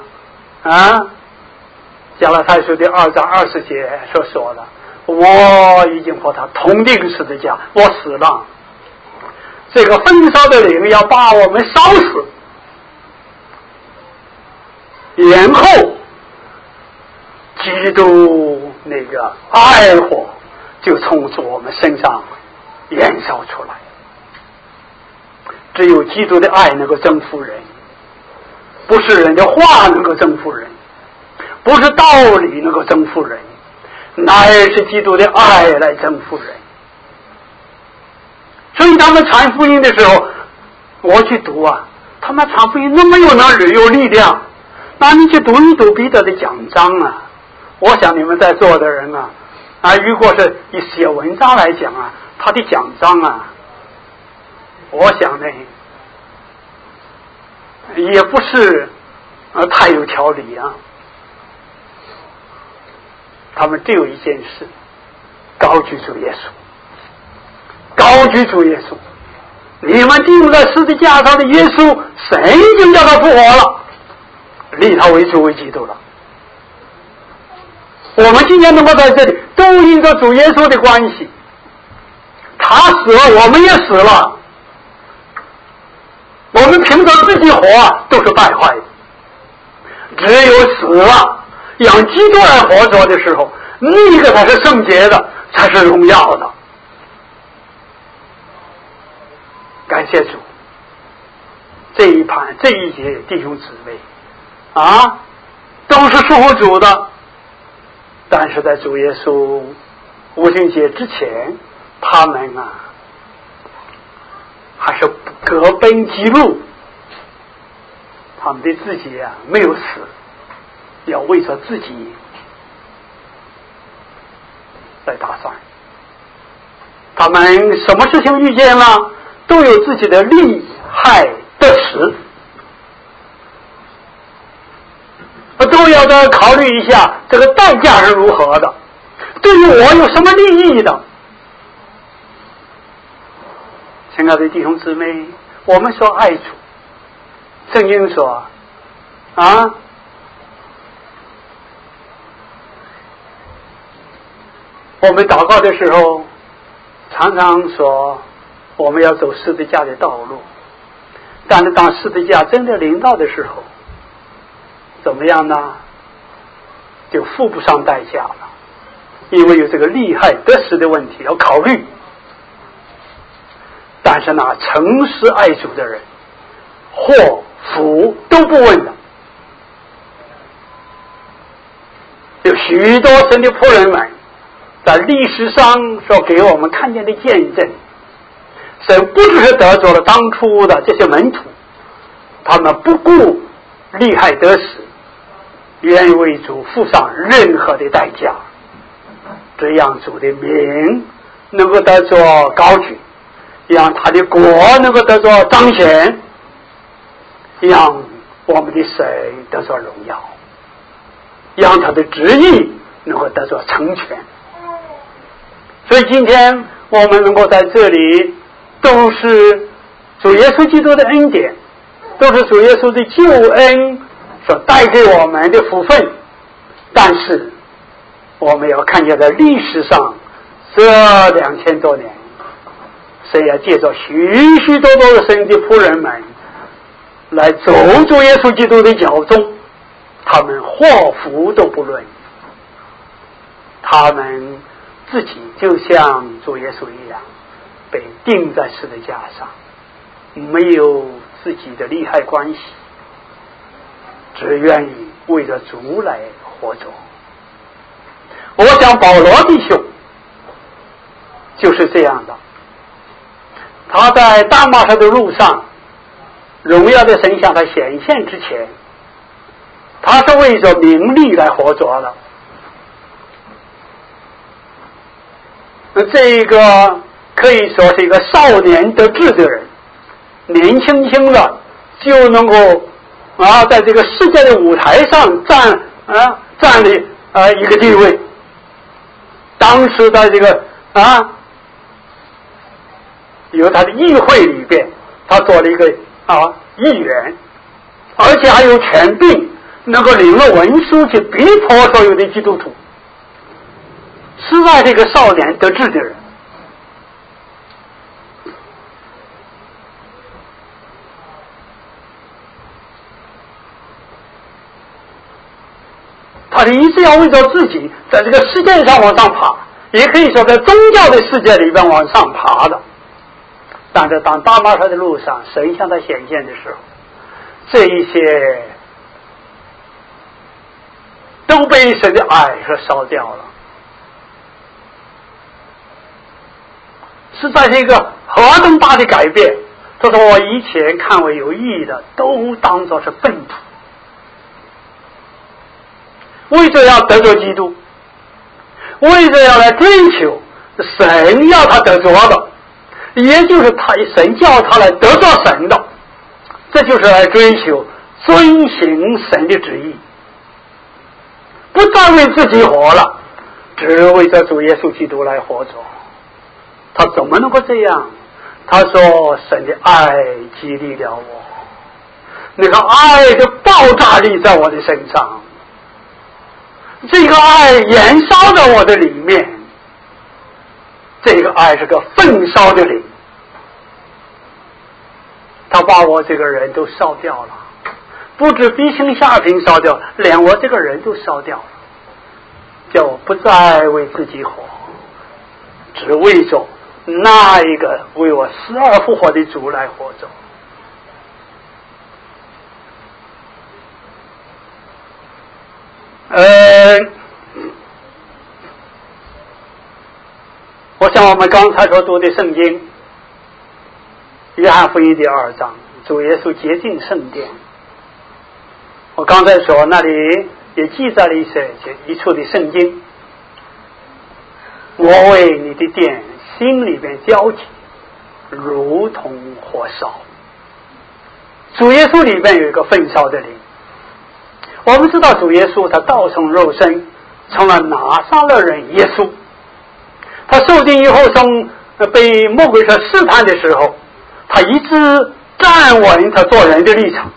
加拉太书的2章20节所说的，我已经和他同定十字架，我死了。这个焚烧的灵要把我们烧死，然后基督那个爱火就从我们身上燃烧出来。只有基督的爱能够征服人，不是人的话能够征服人，不是道理能够征服人，乃是基督的爱来征服人。所以他们传福音的时候，我去读啊，他们传福音那么有力量，那你去读一读彼得的讲章啊，我想你们在座的人啊，如果是以写文章来讲啊，他的讲章啊，我想呢也不是太有条理啊。他们只有一件事，高举主耶稣，高举主耶稣。你们钉在十字架上的耶稣，神就叫他复活了，立他为主为基督了。我们今天能够在这里，都因着主耶稣的关系，他死了，我们也死了。我们凭着自己活都是败坏的，只有死了让基督来活着的时候，那个才是圣洁的，才是荣耀的。感谢主，这一节弟兄姊妹都是属乎主的，但是在主耶稣五旬节之前，他们还是各奔己路，他们的自己没有死，要为着自己来打算。他们什么事情遇见了，都有自己的利害得失，都要再考虑一下这个代价是如何的，对于我有什么利益的。亲爱的弟兄姊妹，我们说爱主，圣经说我们祷告的时候常常说我们要走十字架的道路，但是当十字架真的临到的时候，怎么样呢？就付不上代价了，因为有这个利害得失的问题要考虑。但是诚实爱主的人，祸福都不问的。有许多神的仆人们在历史上所给我们看见的见证，神不只是得着了当初的这些门徒，他们不顾利害得失，愿为主付上任何的代价，这样主的名能够得着高举，让他的国能够得着彰显，让我们的神得着荣耀，让他的旨意能够得着成全。所以今天我们能够在这里，都是主耶稣基督的恩典，都是主耶稣的救恩所带给我们的福分。但是我们要看见在历史上这2000多年，神要借着许许多多的神的仆人们来走主耶稣基督的脚中，他们祸福都不论，他们自己就像主耶稣一样被钉在十字架上，没有自己的利害关系，只愿意为着主来活着。我想保罗弟兄就是这样的，他在大马士的路上，荣耀的神向他显现之前，他是为着名利来活着的。这个可以说是一个少年得志的人，年轻轻的就能够在这个世界的舞台上站立一个地位。当时在这个有他的议会里边，他做了一个议员，而且还有权柄，能够领了文书去逼迫所有的基督徒，实在这个少年得志的人。他而且一直要为着自己在这个世界上往上爬，也可以说在宗教的世界里边往上爬的。但是当大马士的路上神向他显现的时候，这一些都被神的爱所烧掉了，实在是一个何等大的改变。这是我以前看为有意义的都当作是粪土，为着要得着基督，为着要来追求神要他得着的，也就是他神叫他来得着神的，这就是来追求遵行神的旨意，不再为自己活了，只为着主耶稣基督来活着。他怎么能够这样？他说神的爱激励了我，那个爱的爆炸力在我的身上，这个爱燃烧在我的里面，这个爱是个焚烧的灵，他把我这个人都烧掉了，不止鼻青下平烧掉，连我这个人都烧掉了，叫我不再为自己活，只为着那一个为我死而复活的主来活着。我想我们刚才所读的圣经约翰福音第2章，主耶稣洁净圣殿，我刚才说那里也记载了一处的圣经，我为你的殿心里边焦急，如同火烧。主耶稣里边有一个焚烧的灵。我们知道主耶稣他道成肉身，成了拿撒勒人耶稣。他受定以后，被魔鬼所试探的时候，他一直站稳他做人的立场。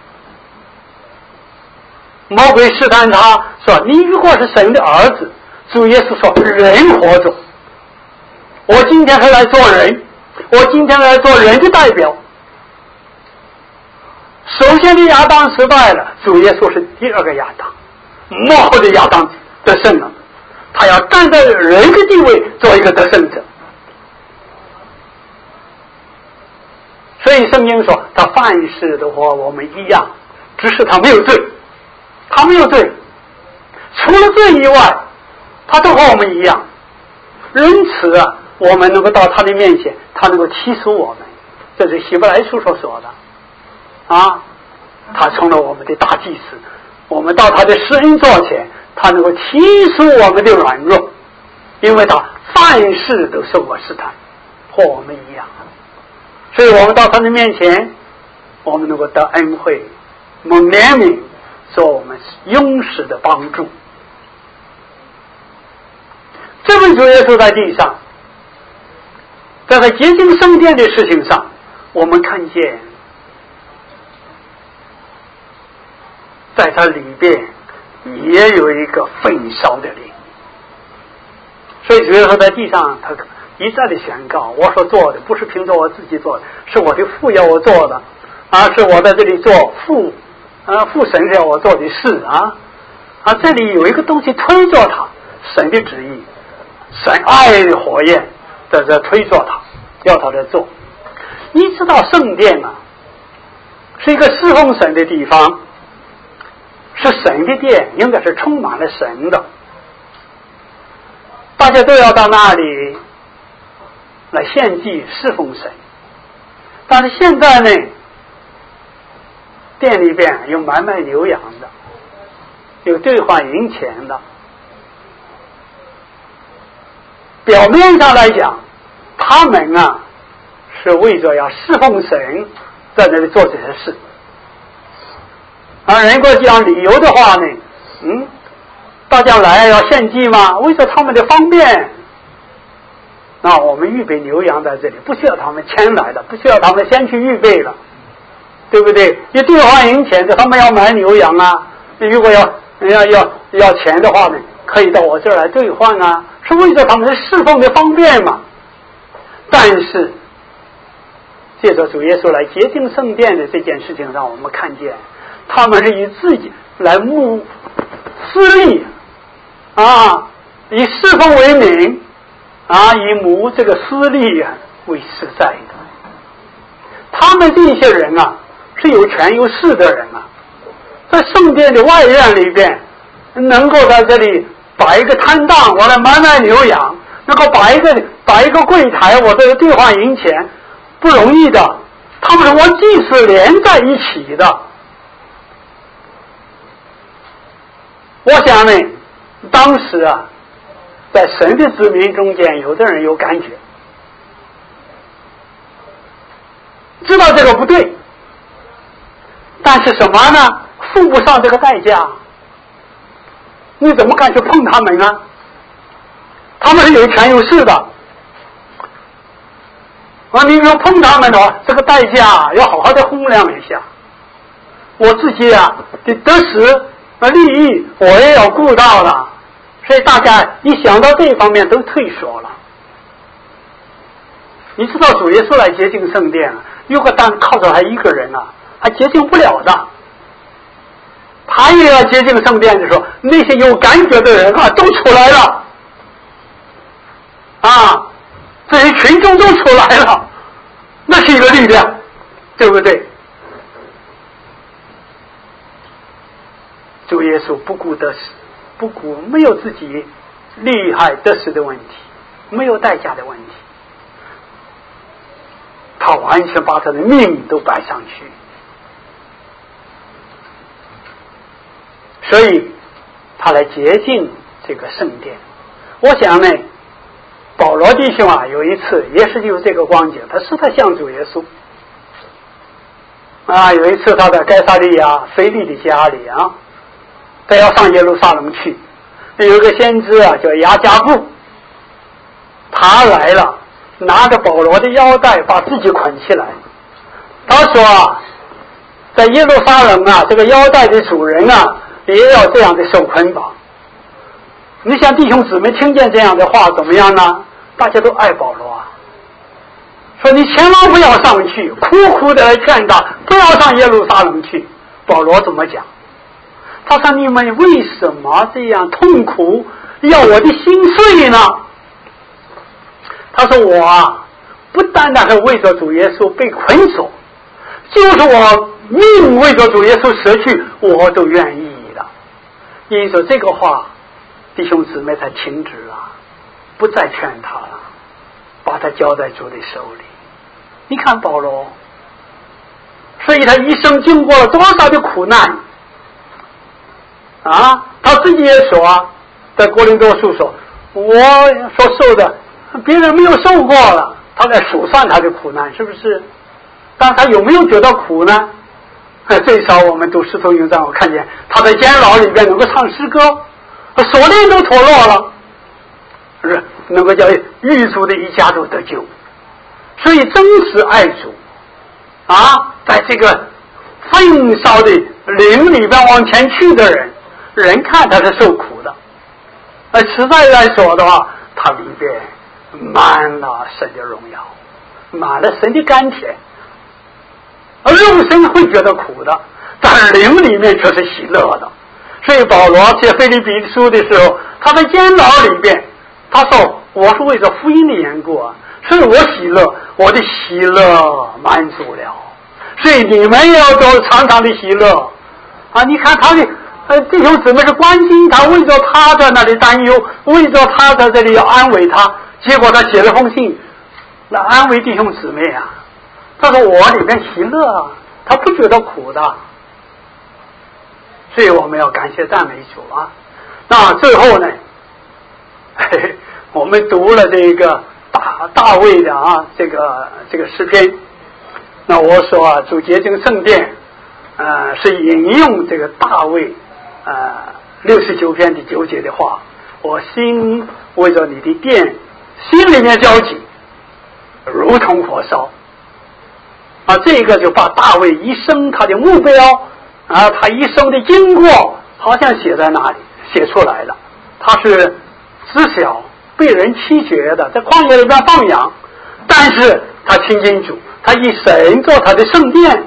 魔鬼试探他说：“你如果是神的儿子。”主耶稣说：“人活着，我今天是来做人，我今天来做人的代表。”首先的亚当失败了，主耶稣是第二个亚当，幕后的亚当得胜了，他要站在人的地位做一个得胜者。所以圣经说他凡事都和我们一样，只是他没有罪，他没有罪，除了罪以外他都和我们一样。因此我们能够到他的面前，他能够提出我们，这是希伯来书所说的他成了我们的大祭司，我们到他的施恩座前，他能够提出我们的软弱，因为他凡事都受过试探，和我们一样。所以我们到他的面前，我们能够得恩惠，蒙怜悯，做我们永世的帮助。这位主耶稣在地上，在他洁净圣殿的事情上，我们看见在他里边也有一个焚烧的灵。所以主耶稣在地上他一再的宣告，我所做的不是凭着我自己做的，是我的父要我做的，是我在这里做父神要我做的事这里有一个东西推着他，神的旨意，神爱的火焰在这推着他，要他来做。你知道圣殿是一个侍奉神的地方，是神的殿，应该是充满了神的，大家都要到那里来献祭侍奉神。但是现在呢，店里边有买卖牛羊的，有兑换银钱的，表面上来讲他们是为着要侍奉神在那里做这些事。人过讲理由的话呢，大家来要献祭嘛，为着他们的方便，我们预备牛羊在这里，不需要他们牵来的，不需要他们先去预备了，对不对？你兑换银钱的，他们要买牛羊如果要钱的话呢，可以到我这儿来兑换是为着他们的侍奉的方便嘛。但是借着主耶稣来洁净圣殿的这件事情上，我们看见他们是以自己来私利以侍奉为名以谋这个私利为实在的。他们这些人是有权有势的人在圣殿的外院里边能够在这里摆一个摊档，我来买牛羊，能够摆一个柜台，我这个兑换银钱，不容易的。他们是和祭司连在一起的。我想呢，当时在神的子民中间，有的人有感觉，知道这个不对，但是什么呢？付不上这个代价。你怎么敢去碰他们呢？他们是有权有势的。你要碰他们的话，这个代价要好好的衡量一下。我自己的得失利益我也要顾到了，所以大家一想到这一方面都退缩了。你知道主耶稣来洁净圣殿，如果单靠着他一个人还洁净不了的。他也要洁净圣殿的时候，那些有感觉的人都出来了这些群众都出来了，那是一个力量，对不对？主耶稣不顾得失，不顾没有自己利害得失的问题，没有代价的问题，他完全把他的命都摆上去。所以他来洁净这个圣殿。我想呢，保罗弟兄有一次也是有这个光景，他是他向主耶稣有一次他在该撒利亚腓利的家里他要上耶路撒冷去，有一个先知叫雅加布，他来了，拿着保罗的腰带把自己捆起来。他说在耶路撒冷这个腰带的主人也要这样的受捆绑。你想弟兄姊妹听见这样的话怎么样呢？大家都爱保罗说你千万不要上去，苦苦的来劝他不要上耶路撒冷去。保罗怎么讲？他说你们为什么这样痛苦，要我的心碎呢？他说我不单单是为着主耶稣被捆锁，就是我命为着主耶稣舍去，我都愿意的。因此这个话弟兄姊妹才停止了，不再劝他了，把他交在主的手里。你看保罗，所以他一生经过了多少的苦难他自己也说在哥林多书说，我所受的别人没有受过了，他在数算他的苦难，是不是？但他有没有觉得苦呢？最少我们读使徒行传，我看见他在监牢里边能够唱诗歌，锁链都脱落了，是能够叫狱卒的一家都得救。所以真实爱主在这个焚烧的灵里边往前去的人看他是受苦的，实在来说的话，他里边满了神的荣耀，满了神的甘甜，而肉身会觉得苦的，但是灵里面却是喜乐的。所以保罗写腓立比书的时候，他在监牢里边，他说我是为着福音的缘故所以我喜乐，我的喜乐满足了，所以你们也要都常常的喜乐你看他的弟兄姊妹是关心他，为着他在那里担忧，为着他在这里要安慰他，结果他写了封信来安慰弟兄姊妹他说我里面喜乐他不觉得苦的。所以我们要感谢赞美主那最后呢我们读了这个大卫的这个诗篇。那我说主洁净圣殿是引用这个大卫69篇第9节的话，我心为着你的殿心里面焦急如同火烧这个就把大卫一生他的目标他一生的经过好像写在那里，写出来了。他是知晓被人弃绝的，在旷野里边放羊，但是他亲近主，他以神做他的圣殿，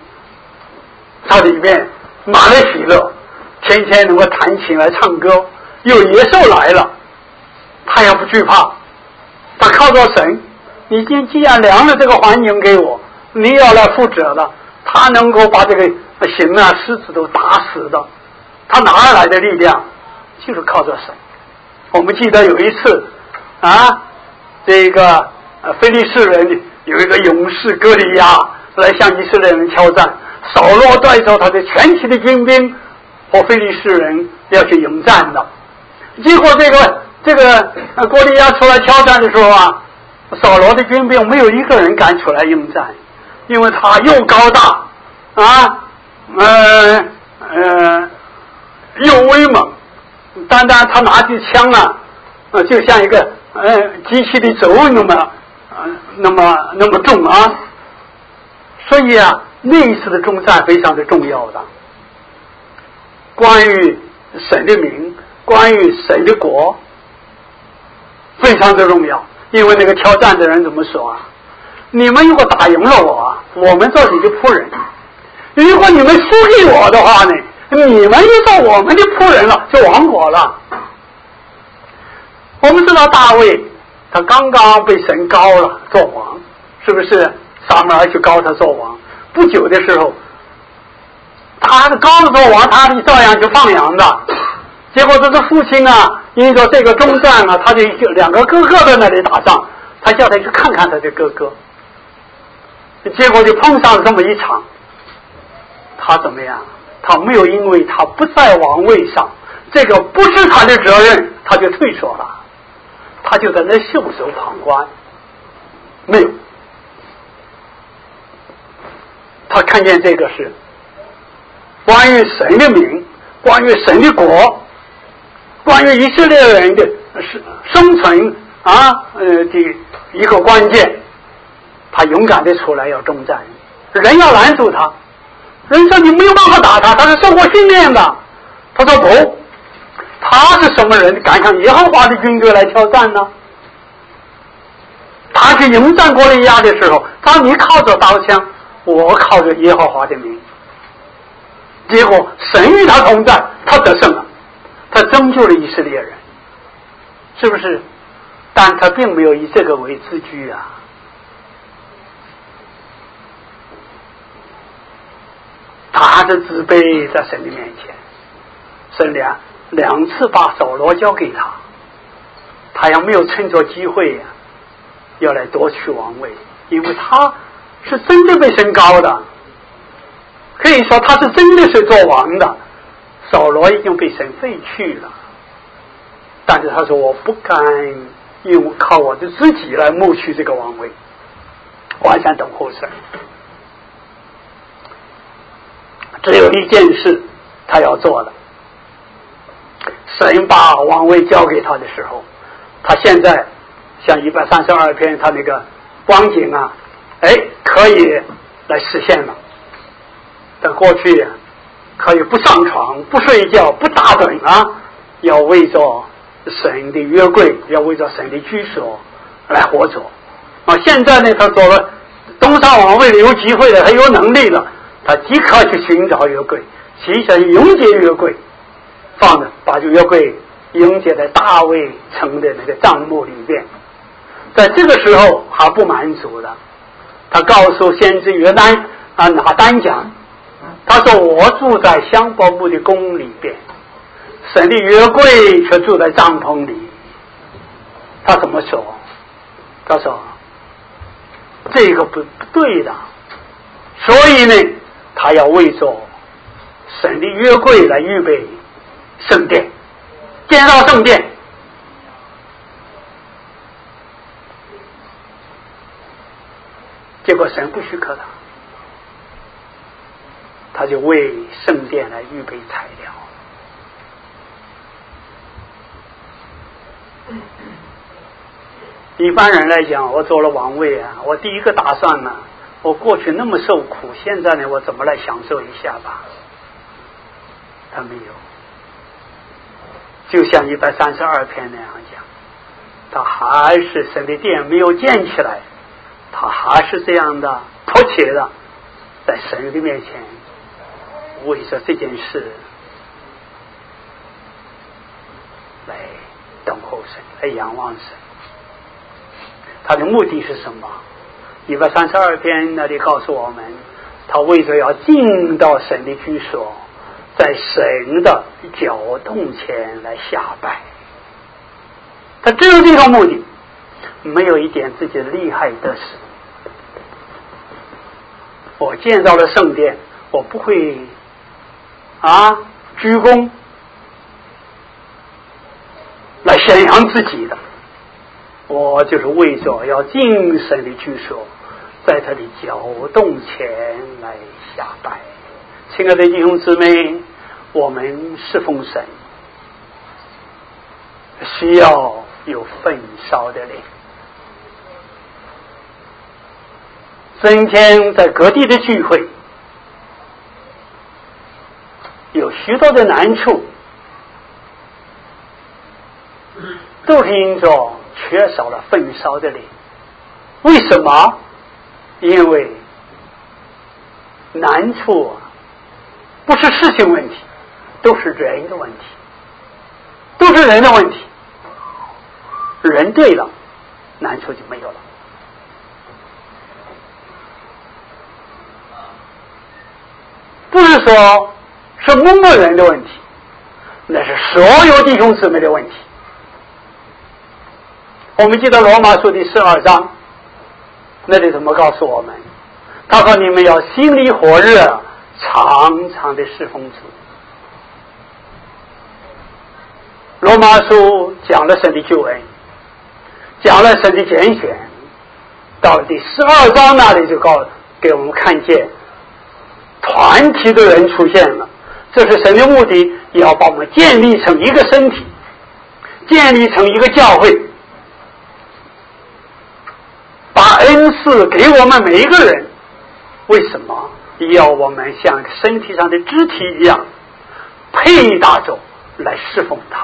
他里面满了喜乐，天天能够弹琴来唱歌， 有野兽来了，他也不惧怕，他靠着神。你既然量了这个环境给我，你要来负责的，他能够把这个行啊狮子都打死的，他哪儿来的力量？就是靠着神。我们记得有一次啊，这个非利士人有一个勇士歌利亚来向以色列人挑战，扫罗带着他的全体的军兵和非利士人要去迎战的。结果这个歌利亚出来挑战的时候啊，扫罗的军兵没有一个人敢出来应战，因为他又高大啊，又威猛，单单他拿起枪啊，就像一个机器的轴那么重啊。所以啊，那一次的征战非常的重要的，关于神的名，关于神的国，非常的重要。因为那个挑战的人怎么说啊？你们如果打赢了我，我们做你的仆人；如果你们输给我的话呢，你们就做我们的仆人了，就亡国了。我们知道大卫他刚刚被神膏了做王，是不是？撒母耳去膏他做王，不久的时候，他的膏了做王，他的照样就放羊的。结果这个父亲啊，因着这个征战啊，他的两个哥哥在那里打仗，他叫他去看看他的哥哥。结果就碰上了这么一场，他怎么样？他没有因为他不在王位上，这个不是他的责任，他就退缩了，他就在那袖手旁观，没有。他看见这个是关于神的名，关于神的国，关于以色列人的生存的一个关键，他勇敢的出来要征战，人要拦住他，人说你没有办法打他，他是受过训练的。他说不，他是什么人敢向耶和华的军队来挑战呢？他去迎战歌利亚的时候，他说你靠着刀枪，我靠着耶和华的名。结果神与他同在，他得胜了，他拯救了以色列人，是不是？但他并没有以这个为自居啊。他是自卑在神的面前，神两次把扫罗交给他，他也没有趁着机会呀，要来夺取王位，因为他是真的被神膏的，可以说他是真的是做王的。扫罗已经被神废去了，但是他说我不敢用靠我的自己来谋取这个王位，我还想等候神。只有一件事他要做的，神把王位交给他的时候，他现在像132篇他那个光景啊，可以来实现了。在过去可以不上床不睡觉不打盹啊，要为着神的约柜，要为着神的居所来活着啊。现在呢，他做了登上王位的有机会了，他有能力了，他即刻去寻找约柜，其实迎接约柜，把这约柜迎接在大卫城的那个帐幕里边。在这个时候还不满足的，他告诉先知约拿单讲，他说我住在香柏木的宫里边，神的约柜却住在帐篷里。他怎么说？他说这个不对的，所以呢他要为着神的约柜来预备圣殿，建造圣殿。结果神不许可他就为圣殿来预备材料。一般人来讲，我做了王位啊，我第一个打算呢，我过去那么受苦，现在呢我怎么来享受一下吧？他没有，就像132篇那样讲，他还是神的殿没有建起来，他还是这样的迫切的在神的面前为着这件事候神，来仰望神。他的目的是什么？132篇那里告诉我们，他为着要进到神的居所，在神的脚洞前来下拜。他只有这个目的，没有一点自己的厉害的事。我建造了圣殿，我不会鞠躬来宣扬自己的，我就是为着要进神的居所，在他的脚洞前来下拜。亲爱的弟兄姊妹，我们侍奉神需要有焚烧的灵。今天在各地的聚会有许多的难处，都是因着缺少了焚烧的灵。为什么？因为难处不是事情问题，都是人的问题，都是人的问题。人对了，难处就没有了。不是说是某个人的问题，那是所有弟兄姊妹的问题。我们记得罗马书第12章，那里怎么告诉我们？他说你们要心里火热，常常的侍奉主。罗马书讲了神的救恩，讲了神的拣选，到第12章那里就给我们看见团体的人出现了。这是神的目的，要把我们建立成一个身体，建立成一个教会，把恩赐给我们每一个人。为什么？要我们像身体上的肢体一样配搭着来侍奉他。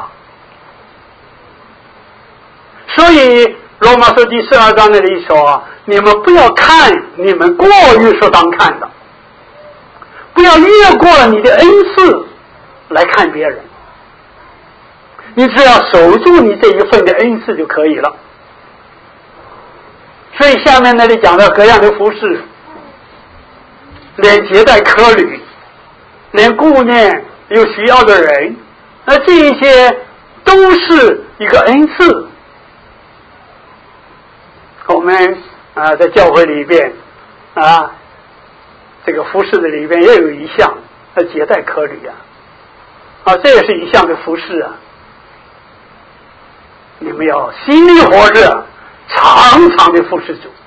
所以罗马书第12章那里说，你们不要看你们过于所当看的，不要越过了你的恩赐来看别人，你只要守住你这一份的恩赐就可以了。所以下面那里讲到各样的服事，连接待客旅，连顾念有需要的人，那这一些都是一个恩赐。我们在教会里边这个服事的里边也有一项接待客旅这也是一项的服事你们要心里火热，常常的服事主。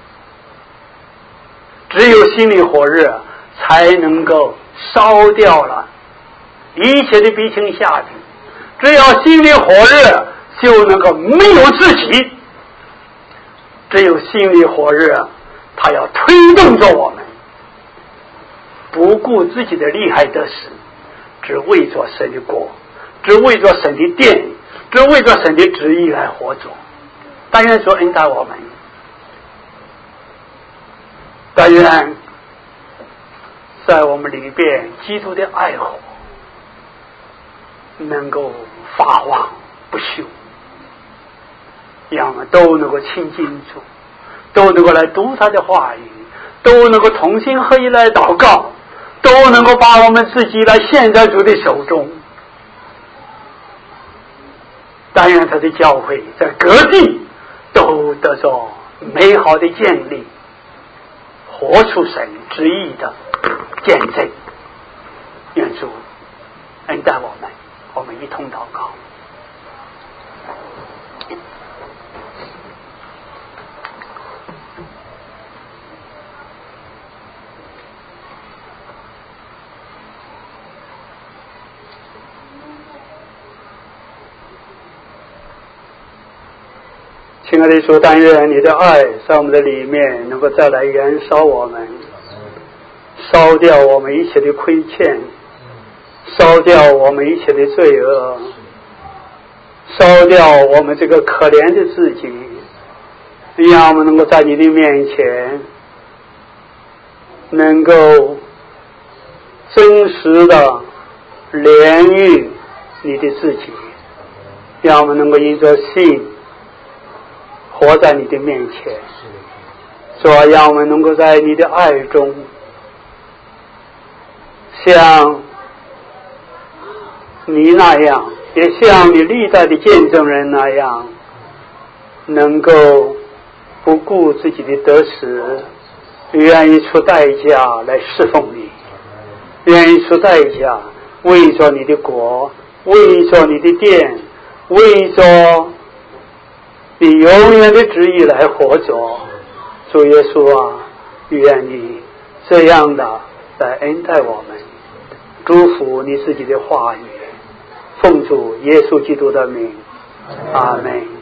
只有心里火热，才能够烧掉了一切的鼻青下体。只要心里火热，就能够没有自己。只有心里火热，他要推动着我们，不顾自己的利害得失，只为着神的国，只为着神的殿，只为着神的旨意来活着。但愿说恩待我们，但愿在我们里边基督的爱火能够发旺不休，让我们都能够亲近主，都能够来读他的话语，都能够同心合一来祷告，都能够把我们自己来献在主的手中。但愿他的教会在各地都得着美好的建立，活出神旨意的见证。愿主恩待我们，我们一同祷告。亲爱的主，但愿你的爱在我们的里面能够再来燃烧我们，烧掉我们一切的亏欠，烧掉我们一切的罪恶，烧掉我们这个可怜的自己，让我们能够在你的面前能够真实的怜悯你的自己， 让我们能够因着信活在你的面前。主啊，让我们能够在你的爱中，像你那样，也像你历代的见证人那样，能够不顾自己的得失，愿意出代价来侍奉你，愿意出代价为着你的国，为着你的殿，为着你永远的旨意来活着。主耶稣啊，愿你这样的来恩待我们，祝福你自己的话语，奉主耶稣基督的名，阿们。